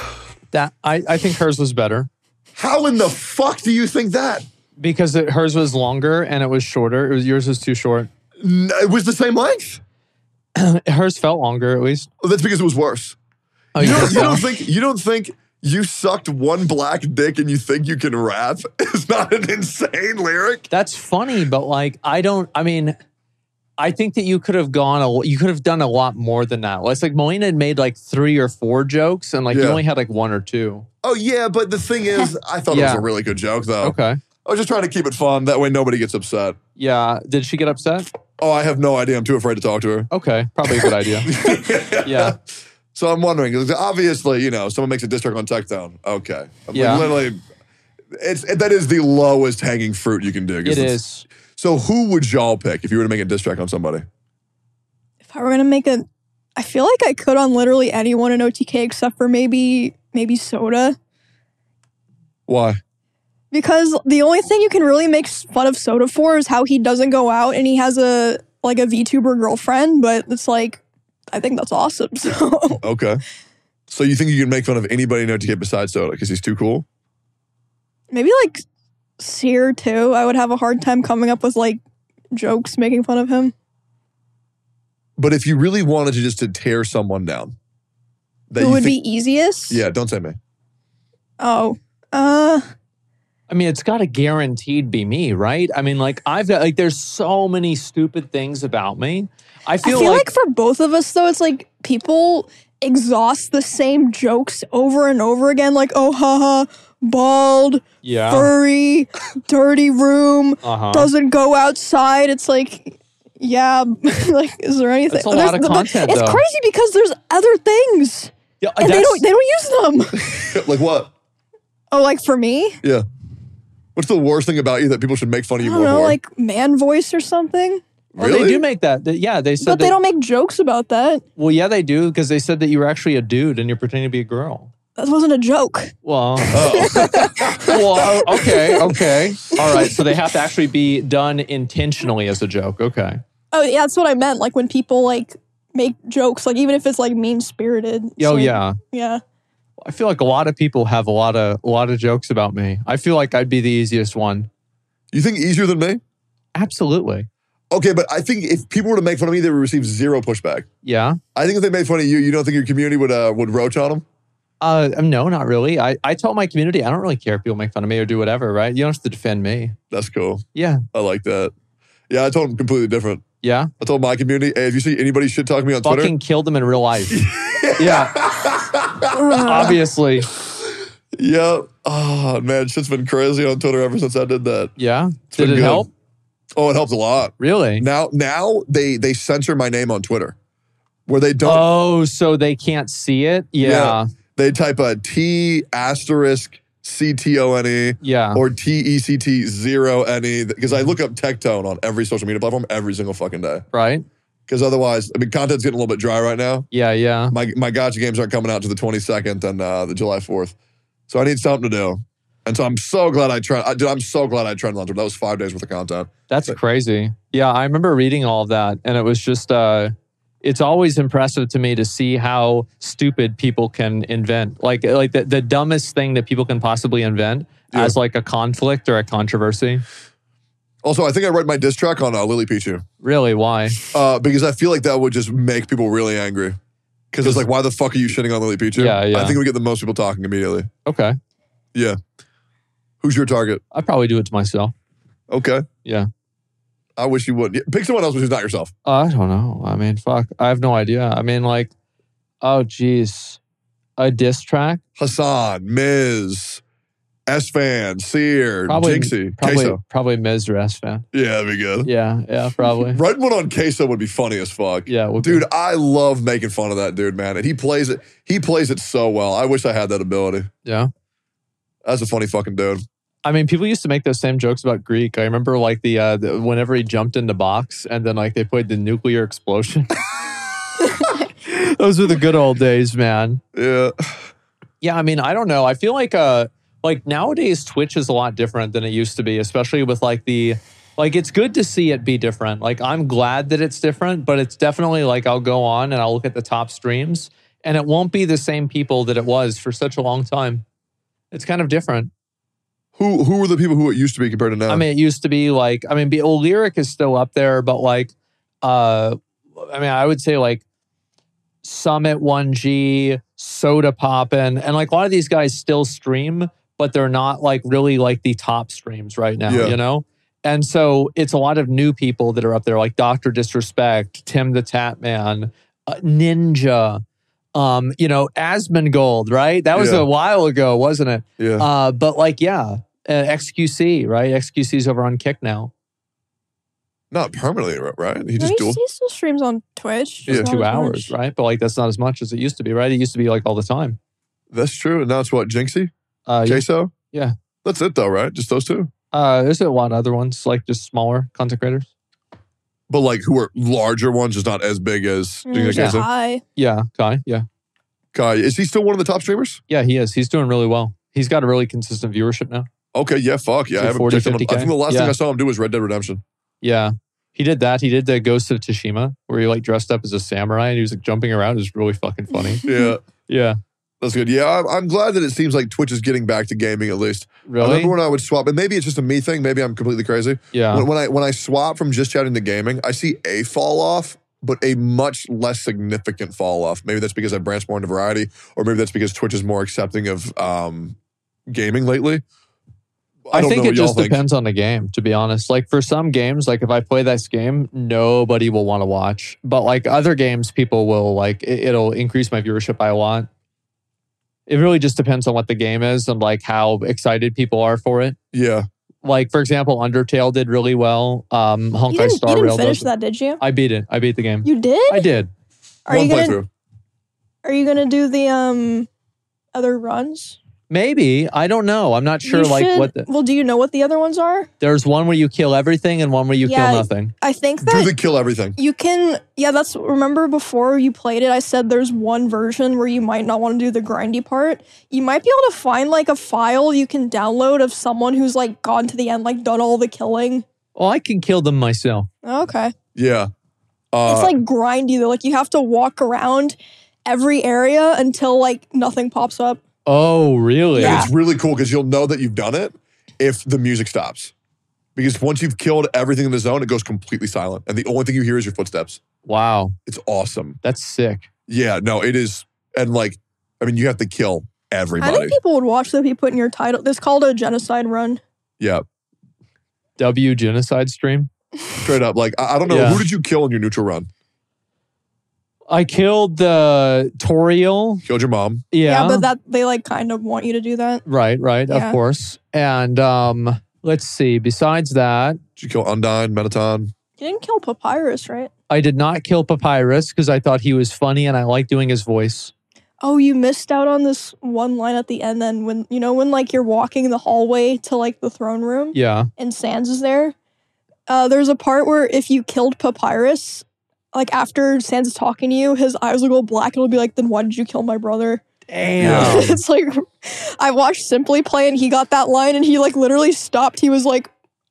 That I, I think hers was better How in the fuck do you think that? because it, hers was longer and it was shorter. It was yours was too short. N- It was the same length. Hers felt longer at least. Oh, that's because it was worse. Oh, You you don't, think you so? don't think you don't think you sucked one black dick and you think you can rap? It's not an insane lyric. That's funny, but like I don't. I mean, I think that you could have gone. A, you could have done a lot more than that. It's like Melina had made like three or four jokes, and like you Yeah. only had like one or two. Oh yeah, but the thing is, I thought it Yeah. was a really good joke though. Okay. I was just trying to keep it fun. That way nobody gets upset. Yeah. Did she get upset? Oh, I have no idea. I'm too afraid to talk to her. Okay. Probably a good idea. Yeah. So I'm wondering, 'cause obviously, you know, someone makes a diss track on Techdown. Okay. I'm Yeah. Like, literally, it's that is the lowest hanging fruit you can do. 'cause It it's- is. So who would y'all pick if you were to make a diss track on somebody? If I were gonna make a, I feel like I could on literally anyone in O T K except for maybe maybe Soda, Why? because the only thing you can really make fun of Soda for is how he doesn't go out and he has a like a VTuber girlfriend. But it's like, I think that's awesome. So Okay. So you think you can make fun of anybody in O T K besides Soda because he's too cool? maybe like Seer too. I would have a hard time coming up with like jokes making fun of him. But if you really wanted to just to tear someone down, that Who you would think, be easiest? Yeah, don't say me. Oh, uh, I mean, it's got to guaranteed be me, right? I mean, like I've got like there's so many stupid things about me. I I feel, feel like, like for both of us though, it's like people exhaust the same jokes over and over again. Like, oh, haha, bald, yeah. furry, dirty room, Uh-huh. doesn't go outside. It's like, yeah, like, is there anything? That's a lot of but content, It's though. crazy because there's other things, Yeah, and they that's- don't they don't use them. Like what? Oh, like for me, Yeah. What's the worst thing about you that people should make fun of I you don't more know, for? like man voice or something. Well, Really? they do make that. They- yeah, they said But they that- don't make jokes about that. Well, yeah, they do because they said that you were actually a dude and you're pretending to be a girl. That wasn't a joke. Well, Oh. well, oh, okay, okay, all right. So they have to actually be done intentionally as a joke. Okay. Oh yeah, that's what I meant. Like when people like make jokes, like even if it's like mean spirited. Oh yeah. yeah. I feel like a lot of people have a lot of a lot of jokes about me. I feel like I'd be the easiest one. You think easier than me? Absolutely. Okay, but I think if people were to make fun of me, they would receive zero pushback. Yeah. I think if they made fun of you, you don't think your community would uh, would roach on them? Uh, no, not really. I, I tell my community I don't really care if people make fun of me or do whatever, right? You don't have to defend me. That's cool. Yeah. I like that. Yeah, I told them completely different. Yeah. I told my community, hey, if you see anybody shit talking me on Fucking Twitter, killed them in real life. Yeah. Obviously. yeah. Oh man, shit's been crazy on Twitter ever since I did that. Yeah. been Did it good. help? Oh, it helps a lot. Really? Now, now they they censor my name on Twitter, where they don't. Oh, so they can't see it? Yeah. They type a T asterisk C T O N E Yeah. or T E C T zero N E because I look up Tectone on every social media platform every single fucking day. Right? Because otherwise, I mean, content's getting a little bit dry right now. Yeah, yeah. My my gotcha games aren't coming out to the twenty-second and uh, the July fourth, so I need something to do. And so I'm so glad I trend. I, dude, I'm so glad I trended on Twitter. That was five days worth of content. That's crazy. Yeah, I remember reading all of that, and it was just, uh, it's always impressive to me to see how stupid people can invent. Like, like the, the dumbest thing that people can possibly invent Yeah. as like a conflict or a controversy. Also, I think I wrote my diss track on uh, Lily Pichu Really? Why? uh, because I feel like that would just make people really angry. Because it's like, why the fuck are you shitting on Lily Pichu? Yeah, yeah. I think we get the most people talking immediately. Okay. Yeah. Who's your target? I'd probably do it to myself. Okay. Yeah. I wish you would. Yeah, pick someone else who's not yourself. Uh, I don't know. I mean, fuck. I have no idea. I mean, like, oh, geez. A diss track? Hassan, Miz, S-Fan, Seer, Probably, Jinxie, probably, Queso. probably Miz or S-Fan. Yeah, that'd be good. Yeah, yeah, probably. Writing one on Queso would be funny as fuck. Yeah, it would be. Dude, I love making fun of that dude, man. And he plays it, he plays it so well. I wish I had that ability. Yeah. That's a funny fucking dude. I mean, people used to make those same jokes about Greek. I remember like the, uh, the whenever he jumped into box and then like they played the nuclear explosion. Those were the good old days, man. Yeah. Yeah, I mean, I don't know. I feel like uh like nowadays Twitch is a lot different than it used to be, especially with like the like it's good to see it be different. Like I'm glad that it's different, but it's definitely like I'll go on and I'll look at the top streams And it won't be the same people that it was for such a long time. It's kind of different. Who who were the people who it used to be compared to now? I mean, it used to be like, I mean, be, well, Lyric is still up there, but like, uh, I mean, I would say like Summit one G, Soda Poppin', and like a lot of these guys still stream, but they're not like really like the top streams right now, Yeah. you know? And so it's a lot of new people that are up there, like Doctor Disrespect, Tim the Tatman, uh, Ninja, um, you know, Asmongold, right? That was Yeah. a while ago, wasn't it? yeah. Uh, but like, yeah, uh, X Q C, right? X Q C's over on Kick now. Not permanently, right? He No, just he, dual. he still streams on Twitch. just Yeah. not Two as hours, much. right? But like, that's not as much as it used to be, right? It used to be like all the time. That's true. And now it's what, Jinxie? Uh, yeah. Queso? Yeah. That's it though, right? Just those two. Uh, there's a lot of other ones, like just smaller content creators. But like who are larger ones, just not as big as Mm, Jinxie yeah. Queso. Hi. Yeah, Kai. Yeah, Kai, is he still one of the top streamers? yeah, he is. He's doing really well. He's got a really consistent viewership now. Okay, yeah, fuck. Yeah, Like I haven't forty, checked him. I fifty K? think the last thing Yeah. I saw him do was Red Dead Redemption. Yeah, he did that. He did the Ghost of Tsushima, where he like dressed up as a samurai and he was like jumping around. It was really fucking funny. Yeah. Yeah, That's good. Yeah, I'm, I'm glad that it seems like Twitch is getting back to gaming at least. I really. remember when I would swap, and maybe it's just a me thing. Maybe I'm completely crazy. Yeah, When, when I when I swap from just chatting to gaming, I see a fall off, but a much less significant fall off. Maybe that's because I branched more into variety, or maybe that's because Twitch is more accepting of um, gaming lately. I, don't think know it what y'all just think. depends on the game, to be honest. Like for some games, like if I play this game, nobody will want to watch. But like other games, people will like, it, it'll increase my viewership by a lot. It really just depends on what the game is and like how excited people are for it. Yeah, Like for example, Undertale did really well. Um, You Honkai didn't, Star you didn't Rail finish does. that, did you? I beat it. I beat the game. You did? I did. Are one you gonna playthrough. Are you gonna do the um other runs? Maybe. I don't know. I'm not sure You like should- what the, Well, do you know what the other ones are? there's one where you kill everything and one where you Yeah. kill nothing. I think Do that the kill everything. you can. Yeah, that's. Remember before you played it, I said there's one version where you might not want to do the grindy part. You might be able to find like a file you can download of someone who's like gone to the end, like done all the killing. Oh, I can kill them myself. Okay. Yeah. Uh, It's like grindy though. Like you have to walk around every area until like nothing pops up. Oh, really? Yeah. And it's really cool because you'll know that you've done it if the music stops. Because once you've killed everything in the zone, it goes completely silent. And the only thing you hear is your footsteps. Wow. It's awesome. That's sick. Yeah, no, it is. And like, I mean, you have to kill I everybody. think people would watch that if you put in your title. It's called a genocide run. Yeah, W genocide stream. straight up. Like, I, I don't know. Yeah. Who did you kill in your neutral run? I killed the Toriel. Killed your mom. Yeah. Yeah, but that they like kind of want you to do that. right, right, Yeah. of course. And um, let's see. Besides that, Did you kill Undyne, Metaton? You didn't kill Papyrus, right? I did not kill Papyrus because I thought he was funny and I like doing his voice. Oh, you missed out on this one line at the end then when you know when like you're walking the hallway to like the throne room Yeah. and Sans is there. Uh, there's a part where if you killed Papyrus, like after Sans is talking to you, his eyes will go black and it'll be like, then why did you kill my brother? Damn. It's like I watched Simply play and he got that line and he like literally stopped. He was like,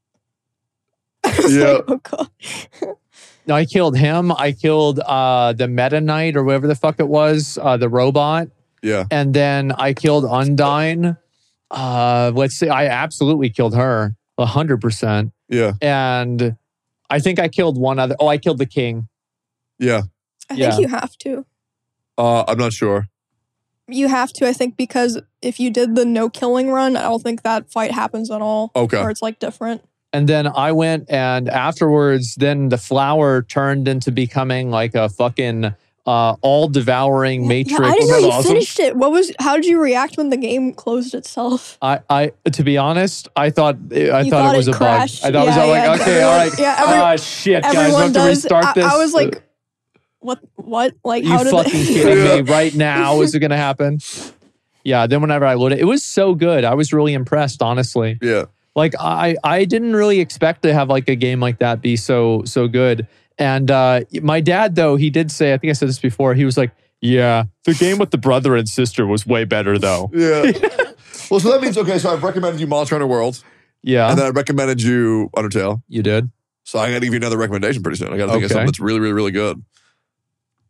I was Yeah. like, oh god. No, I killed him. I killed uh, the Meta Knight or whatever the fuck it was, uh, the robot. Yeah. And then I killed Undyne. Uh, let's see. I absolutely killed her. A hundred percent. Yeah. And I think I killed one other. Oh, I killed the king. Yeah. I Yeah. think you have to. Uh, I'm not sure. You have to, I think, because if you did the no killing run, I don't think that fight happens at all. Okay. Or it's like different. And then I went and afterwards, then the flower turned into becoming like a fucking uh, all devouring matrix. Yeah, I didn't know Wasn't you that awesome? finished it. What was? How did you react when the game closed itself? I, I, to be honest, I thought I You thought, thought it was it a crashed. bug. I thought it was Yeah, all like, yeah, okay, all everyone- right. yeah, every- ah, shit, guys, we Everyone have to does. restart I, this. I was like, what? What? Like, you how did fucking it? kidding me? Right now, is it going to happen? Yeah. Then whenever I loaded, it was so good. I was really impressed, honestly. Yeah. Like I, I didn't really expect to have like a game like that be so, so good. And uh, my dad, though, he did say, I think I said this before. He was like, "Yeah, the game with the brother and sister was way better, though." Yeah. Well, so that means, okay, so I've recommended you Monster Hunter World, Yeah, and then I recommended you Undertale. you did. So I got to give you another recommendation pretty soon. I got to think of Okay. something that's really, really, really good.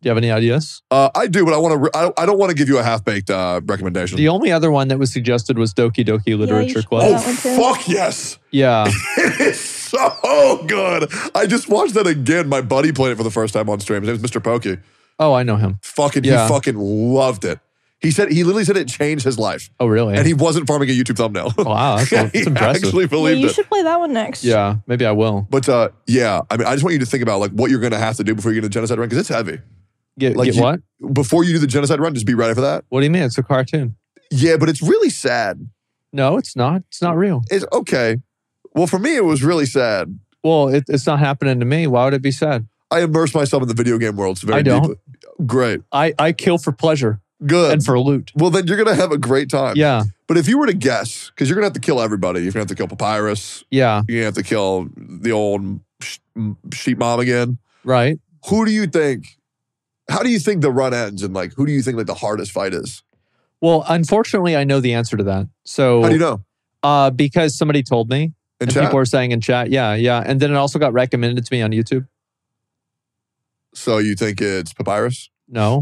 Do you have any ideas? Uh, I do, but I want to. Re- I, I don't want to give you a half baked uh, recommendation. The only other one that was suggested was Doki Doki Literature should Club. play oh that one too. fuck yes! Yeah. It is so good. I just watched that again. My buddy played it for the first time on stream. His name is Mister Pokey. Oh, I know him. Fucking, Yeah. he fucking loved it. He said he literally said it changed his life, Oh, really? and he wasn't farming a YouTube thumbnail. Wow, that's, that's he impressive. actually Yeah, believed you it. should play that one next. Yeah, maybe I will. But uh, yeah, I mean, I just want you to think about like what you're going to have to do before you get a genocide run because it's heavy. Get, Like get you- what? Before you do the genocide run, just be ready for that. What do you mean? It's a cartoon. Yeah, but it's really sad. No, it's not. It's not real. It's okay. Well, for me, it was really sad. Well, it, it's not happening to me. Why would it be sad? I immerse myself in the video game world very I don't. deeply. Great. I, I kill for pleasure Good. and for loot. well, then you're going to have a great time. Yeah, But if you were to guess, because you're going to have to kill everybody. You're going to have to kill Papyrus. yeah, You're going to have to kill the old sh- sheep mom again. right. Who do you think, how do you think the run ends? And like, who do you think like the hardest fight is? Well, unfortunately, I know the answer to that. So, How do you know? uh, because somebody told me, In and chat? people are saying in chat, yeah, yeah. And then it also got recommended to me on YouTube. So you think it's Papyrus? No,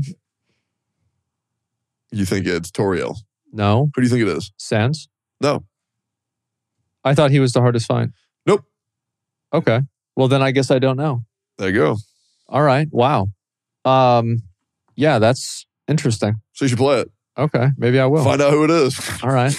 You think it's Toriel? no. Who do you think it is? Sans? No. I thought he was the hardest fight. Nope. Okay. Well, then I guess I don't know. There you go. All right. Wow. Um, yeah, that's interesting. So you should play it. Okay. Maybe I will. Find out who it is. All right.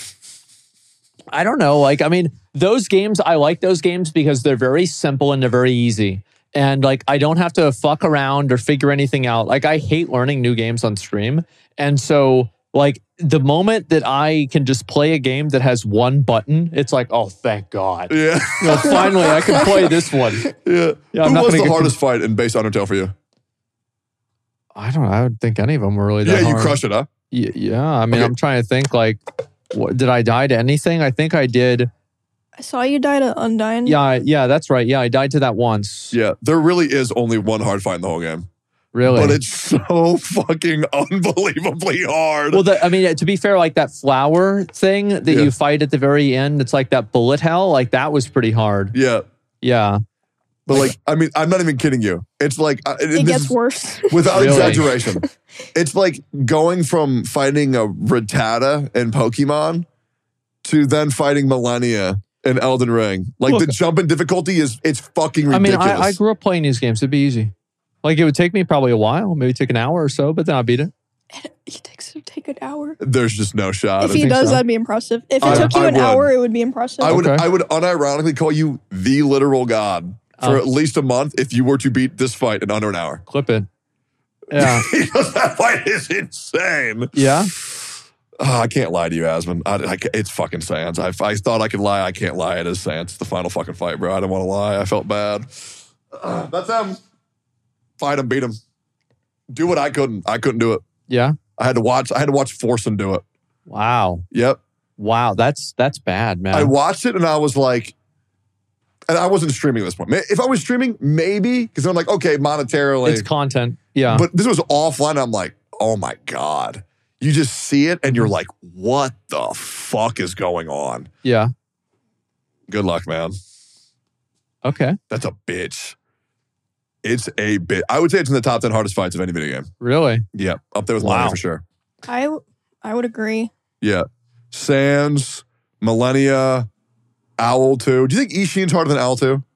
I don't know. Like, I mean, those games, I like those games because they're very simple and they're very easy. And like, I don't have to fuck around or figure anything out. Like, I hate learning new games on stream. And so, like, the moment that I can just play a game that has one button, it's like, oh, thank God. Yeah. You know, finally, I can play this one. Yeah. Yeah, I'm Who not was gonna the get hardest fight in base Undertale for you? I don't know. I would think any of them were really that Yeah, you hard. crushed it, huh? Y- Yeah. I mean, Okay. I'm trying to think, like, what, did I die to anything? I think I did. I saw you die to Undyne. Yeah, I- yeah, that's right. Yeah, I died to that once. Yeah. There really is only one hard fight in the whole game. Really? But it's so fucking unbelievably hard. Well, the, I mean, to be fair, like that flower thing that Yeah. you fight at the very end, it's like that bullet hell. Like that was pretty hard. yeah. Yeah. But like, I mean, I'm not even kidding you. It's like, uh, and It this gets is- worse. without Really? exaggeration, it's like going from fighting a Rattata in Pokemon to then fighting Millennia in Elden Ring. Like Look- the jump in difficulty is, it's fucking I mean, ridiculous. I, I grew up playing these games. It'd be easy. Like it would take me probably a while, maybe take an hour or so, but then I'll beat it. It takes it take an hour. There's just no shot. If I he think does, so. that'd be impressive. If it I- took you I an would. hour, it would be impressive. I would, Okay. I would unironically call you the literal god for Oh. at least a month if you were to beat this fight in under an hour. Clip it. Yeah. Because that fight is insane. Yeah. Oh, I can't lie to you, Asmund. I, I, it's fucking Sans. I, I thought I could lie. I can't lie. It is Sans. It's the final fucking fight, bro. I didn't want to lie. I felt bad. Uh, that's him. Fight him. Beat him. Do what I couldn't. I couldn't do it. Yeah. I had to watch. I had to watch Forsen do it. Wow. Yep. Wow. That's that's bad, man. I watched it and I was like, and I wasn't streaming at this point. If I was streaming, maybe because I'm like, okay, monetarily. it's content. Yeah. But this was offline. I'm like, oh my God. You just see it and you're like, what the fuck is going on? yeah. Good luck, man. Okay. That's a bitch. It's a bit. I would say it's in the top ten hardest fights of any video game. Really? Yeah. Up there with Wow. Millennia for sure. I I would agree. Yeah. Sans, Millennia, Owl two. Do you think Ishin's harder than Owl two?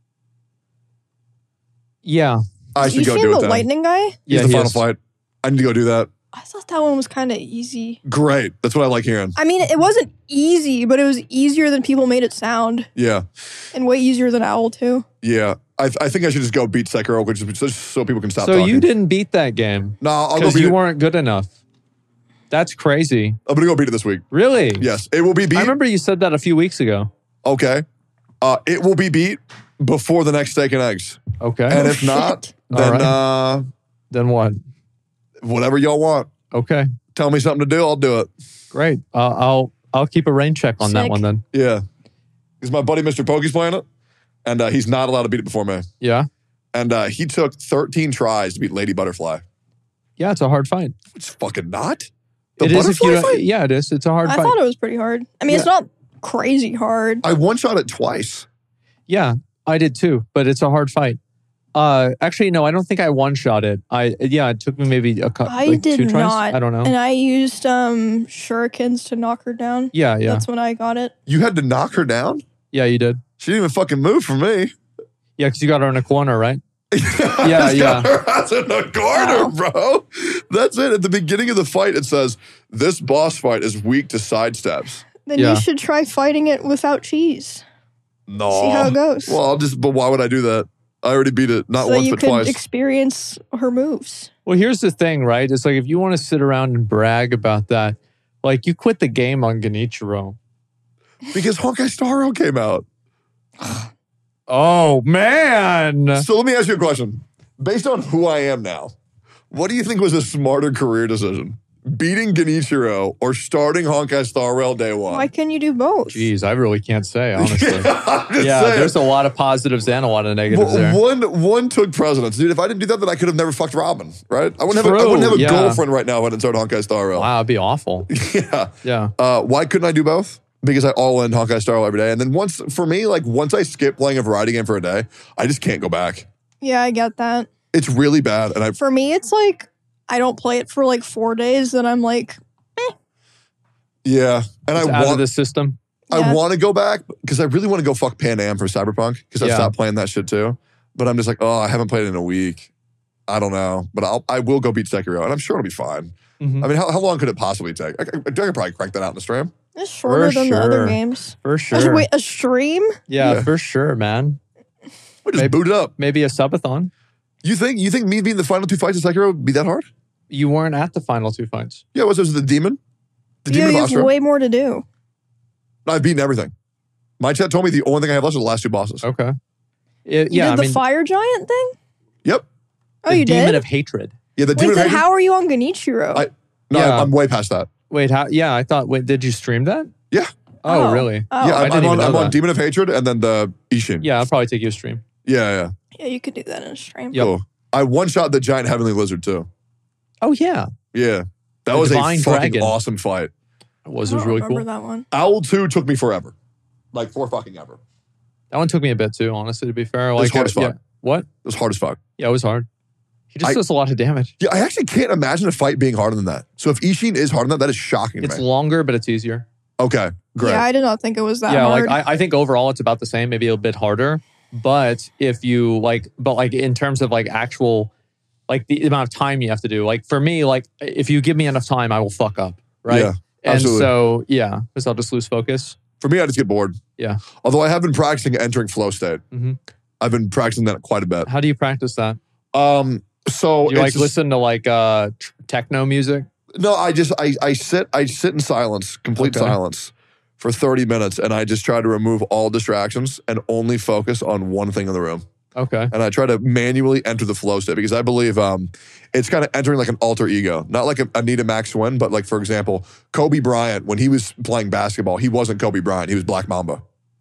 Yeah. I should you go seen do the it then. lightning guy? He's Yeah. the he final is. fight. I need to go do that. I thought that one was kind of easy. Great. That's what I like hearing. I mean, it wasn't easy, but it was easier than people made it sound, Yeah. and way easier than Owl too. Yeah. I, I think I should just go beat Sekiro, which is just so people can stop So talking. you didn't beat that game No, I'll go because beat you it. weren't good enough. That's crazy. I'm going to go beat it this week. Really? Yes. It will be beat. I remember you said that a few weeks ago. Okay. Uh, it will be beat before the next steak and eggs. Okay. And Oh, if not, shit. then All right. uh, Then what? whatever y'all want. Okay. Tell me something to do, I'll do it. Great. Uh, I'll I'll keep a rain check on that Sick. one then. Yeah. Because my buddy Mister Pokey's playing it, and uh, he's not allowed to beat it before me. Yeah. And uh, he took thirteen tries to beat Lady Butterfly. Yeah, it's a hard fight. It's fucking not. The It is if butterfly you don't, fight? yeah, it is. It's a hard I fight. thought it was pretty hard. I mean, it's not crazy hard. I one shot it twice. Yeah, I did too, but it's a hard fight. Uh, actually, no, I don't think I one-shot it. I yeah, it took me maybe a couple, I like did two tries. not. I don't know. And I used um shurikens to knock her down. Yeah, yeah, That's when I got it. You had to knock her down? yeah. You did. She didn't even fucking move for me. Yeah, because you got her in a corner, right? I Yeah, just got yeah. her ass in the corner, bro. That's it. At the beginning of the fight, it says, this boss fight is weak to sidesteps. Then Yeah. you should try fighting it without cheese. No. See how it goes. Well, I'll just, but why would I do that? I already beat it, not so once, you but could twice. experience her moves. Well, here's the thing, right? It's like if you want to sit around and brag about that, like you quit the game on Genichiro. because Honkai Star Rail came out. Oh man! So let me ask you a question. Based on who I am now, what do you think was a smarter career decision? Beating Genichiro or starting Honkai Star Rail day one? Why can you do both? Jeez, I really can't say honestly. yeah, I'm just Yeah, saying. there's a lot of positives and a lot of negatives Well, there. one one took precedence, dude. If I didn't do that, then I could have never fucked Robin, right? I wouldn't have. A, I True, wouldn't have a yeah. girlfriend right now if I didn't start Honkai Star Rail. Wow, it'd be awful. Yeah. Yeah. Uh, why couldn't I do both? Because I all in Honkai Star Rail every day, and then once for me, like once I skip playing a variety game for a day, I just can't go back. Yeah, I get that. It's really bad, and I For me, it's like I don't play it for like four days, and I'm like, yeah, and It's I out of want the system. I Yeah. want to go back because I really want to go fuck Pan Am for Cyberpunk because I Yeah. stopped playing that shit too. But I'm just like, oh, I haven't played it in a week. I don't know, but I'll I will go beat Sekiro, and I'm sure it'll be fine. Mhm. I mean, how, how long could it possibly take? I, I, I could probably crank that out in the stream. it's shorter For than the other sure. games. For A- sure. Wait, a stream? Yeah, Yeah. for sure, man. We just Maybe- boot it up. Maybe a subathon. You think you think me beating the final two fights in Sekiro would be that hard? You weren't at the final two fights. Yeah, what's this? The demon? The Yeah, demon you of have Astra? way more to do. I've beaten everything. My chat told me the only thing I have left are the last two bosses. Okay. It- You yeah, did I the mean, fire giant thing? Yep. Oh, the you demon did? of hatred. Yeah, the Wait, demon then of hatred. how are you on Genichiro? I- No, Yeah. I'm, I'm way past that. Wait, how? Yeah, I thought. Wait, did you stream that? Yeah. Oh, Oh. really? oh, yeah, I I'm, didn't I'm even on, know I'm on that. Demon of Hatred and then the Ishin. Yeah, I'll probably take you a stream. Yeah, yeah. yeah, you could do that in a stream. Yep. Cool. I one shot the giant heavenly lizard too. Oh yeah, Yeah. That The was a divine fucking dragon. awesome fight. it was. I It was don't really remember cool. that one. Owl two took me forever. Like for fucking ever. That one took me a bit too, honestly. To be fair, was like hard as uh, fuck. yeah. What? It was hard as fuck. Yeah, it was hard. He just I- does a lot of damage. Yeah, I actually can't imagine a fight being harder than that. So if Ishin is harder than that, that is shocking to It's me. longer, but it's easier. Okay, great. Yeah, I did not think it was that yeah, hard. like I, I think overall it's about the same, maybe a bit harder. But if you like, but like in terms of like actual, like the amount of time you have to do, like for me, like if you give me enough time, I will fuck up, right? Yeah, and absolutely. so yeah, because I'll just lose focus. For me, I just get bored. Yeah. Although I have been practicing entering flow state. Mhm. I've been practicing that quite a bit. How do you practice that? Um, so Do you like it's just- listen to like uh tr- techno music? No, I just I I sit I sit in silence, complete Okay. silence, for thirty minutes, and I just try to remove all distractions and only focus on one thing in the room. Okay. And I try to manually enter the flow state because I believe um, it's kind of entering like an alter ego, not like a Anita Maxwin, but like for example, Kobe Bryant when he was playing basketball, he wasn't Kobe Bryant, he was Black Mamba,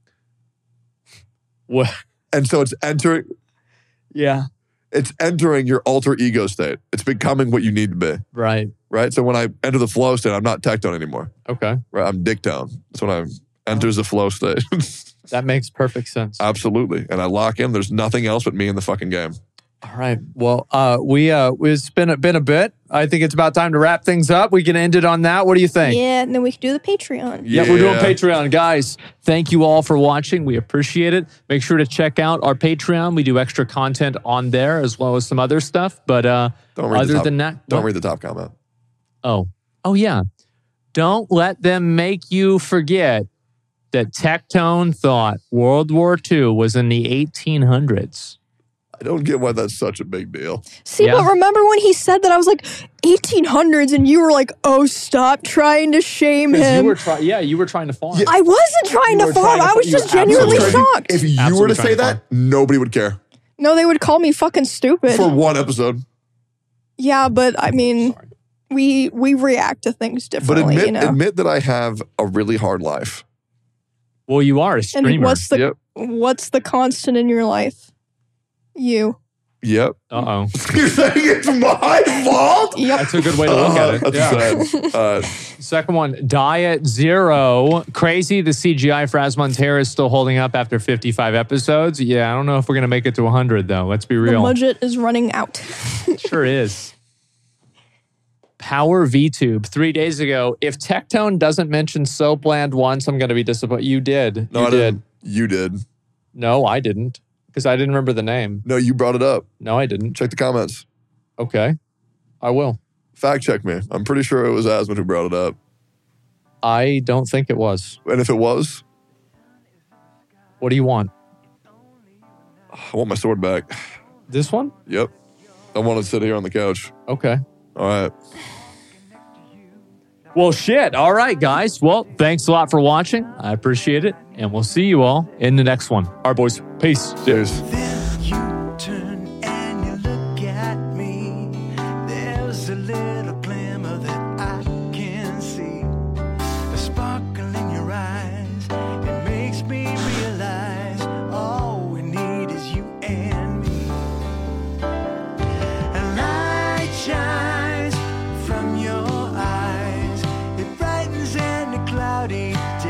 What? and so it's entering Yeah. it's entering your alter ego state. It's becoming what you need to be, Right. right? So when I enter the flow state, I'm not Tectone anymore. Okay. Right, I'm Dictone. That's when I enters the flow state. That makes perfect sense. Absolutely. And I lock in. There's nothing else but me in the fucking game. All right. Well, uh, we uh, it's been a, been a bit. I think it's about time to wrap things up. We can end it on that. What do you think? yeah, and then we could do the Patreon. Yeah, we're doing Patreon. Guys, thank you all for watching. We appreciate it. Make sure to check out our Patreon. We do extra content on there as well as some other stuff. But uh, Don't read the other top- than that, Don't what? read the top comment. Oh, oh yeah. Don't let them make you forget that Tectone thought World War Two was in the eighteen hundreds. I don't get why that's such a big deal. See, Yeah. but remember when he said that I was like eighteen hundreds and you were like, oh, stop trying to shame Because you him. were trying, yeah, you were trying to farm. Yeah. I wasn't trying You to were farm. trying to I fa- was you just were genuinely absolutely shocked. If you were Absolutely to trying say to that, nobody would care No, they would call me fucking stupid. for one episode. yeah, but I mean, Sorry. we we react to things But differently, admit, you know. admit that I have a really hard life. Well, you are a and streamer. what's the Yep. what's the constant in your life? You. Yep. Uh-oh. You're saying it's my fault? Yep. That's a good way to look at it. That's Yeah. sad. Uh, Second one, Diet Zero. Crazy the C G I for Asmonterra is still holding up after fifty-five episodes. Yeah, I don't know if we're going to make it to one hundred, though. Let's be The real. budget is running out. Sure is. Power VTube. Three days ago, if Tectone doesn't mention Soapland once, I'm going to be disappointed. You did. no, you I did. didn't. You did. No, I didn't. Because I didn't remember the name. No, you brought it up. No, I didn't. Check the comments. Okay. I will. Fact check me. I'm pretty sure it was Asmund who brought it up. I don't think it was. And if it was, What do you want? I want my sword back. This one? Yep. I want to sit here on the couch. Okay. All right. Well, shit. All right, guys. Well, thanks a lot for watching. I appreciate it. And we'll see you all in the next one. All right, boys. Peace. Cheers. Then you turn and you look at me. There's a little glimmer that I can see. The sparkle in your eyes. It makes me realize all we need is you and me. A light shines from your eyes. It brightens any cloudy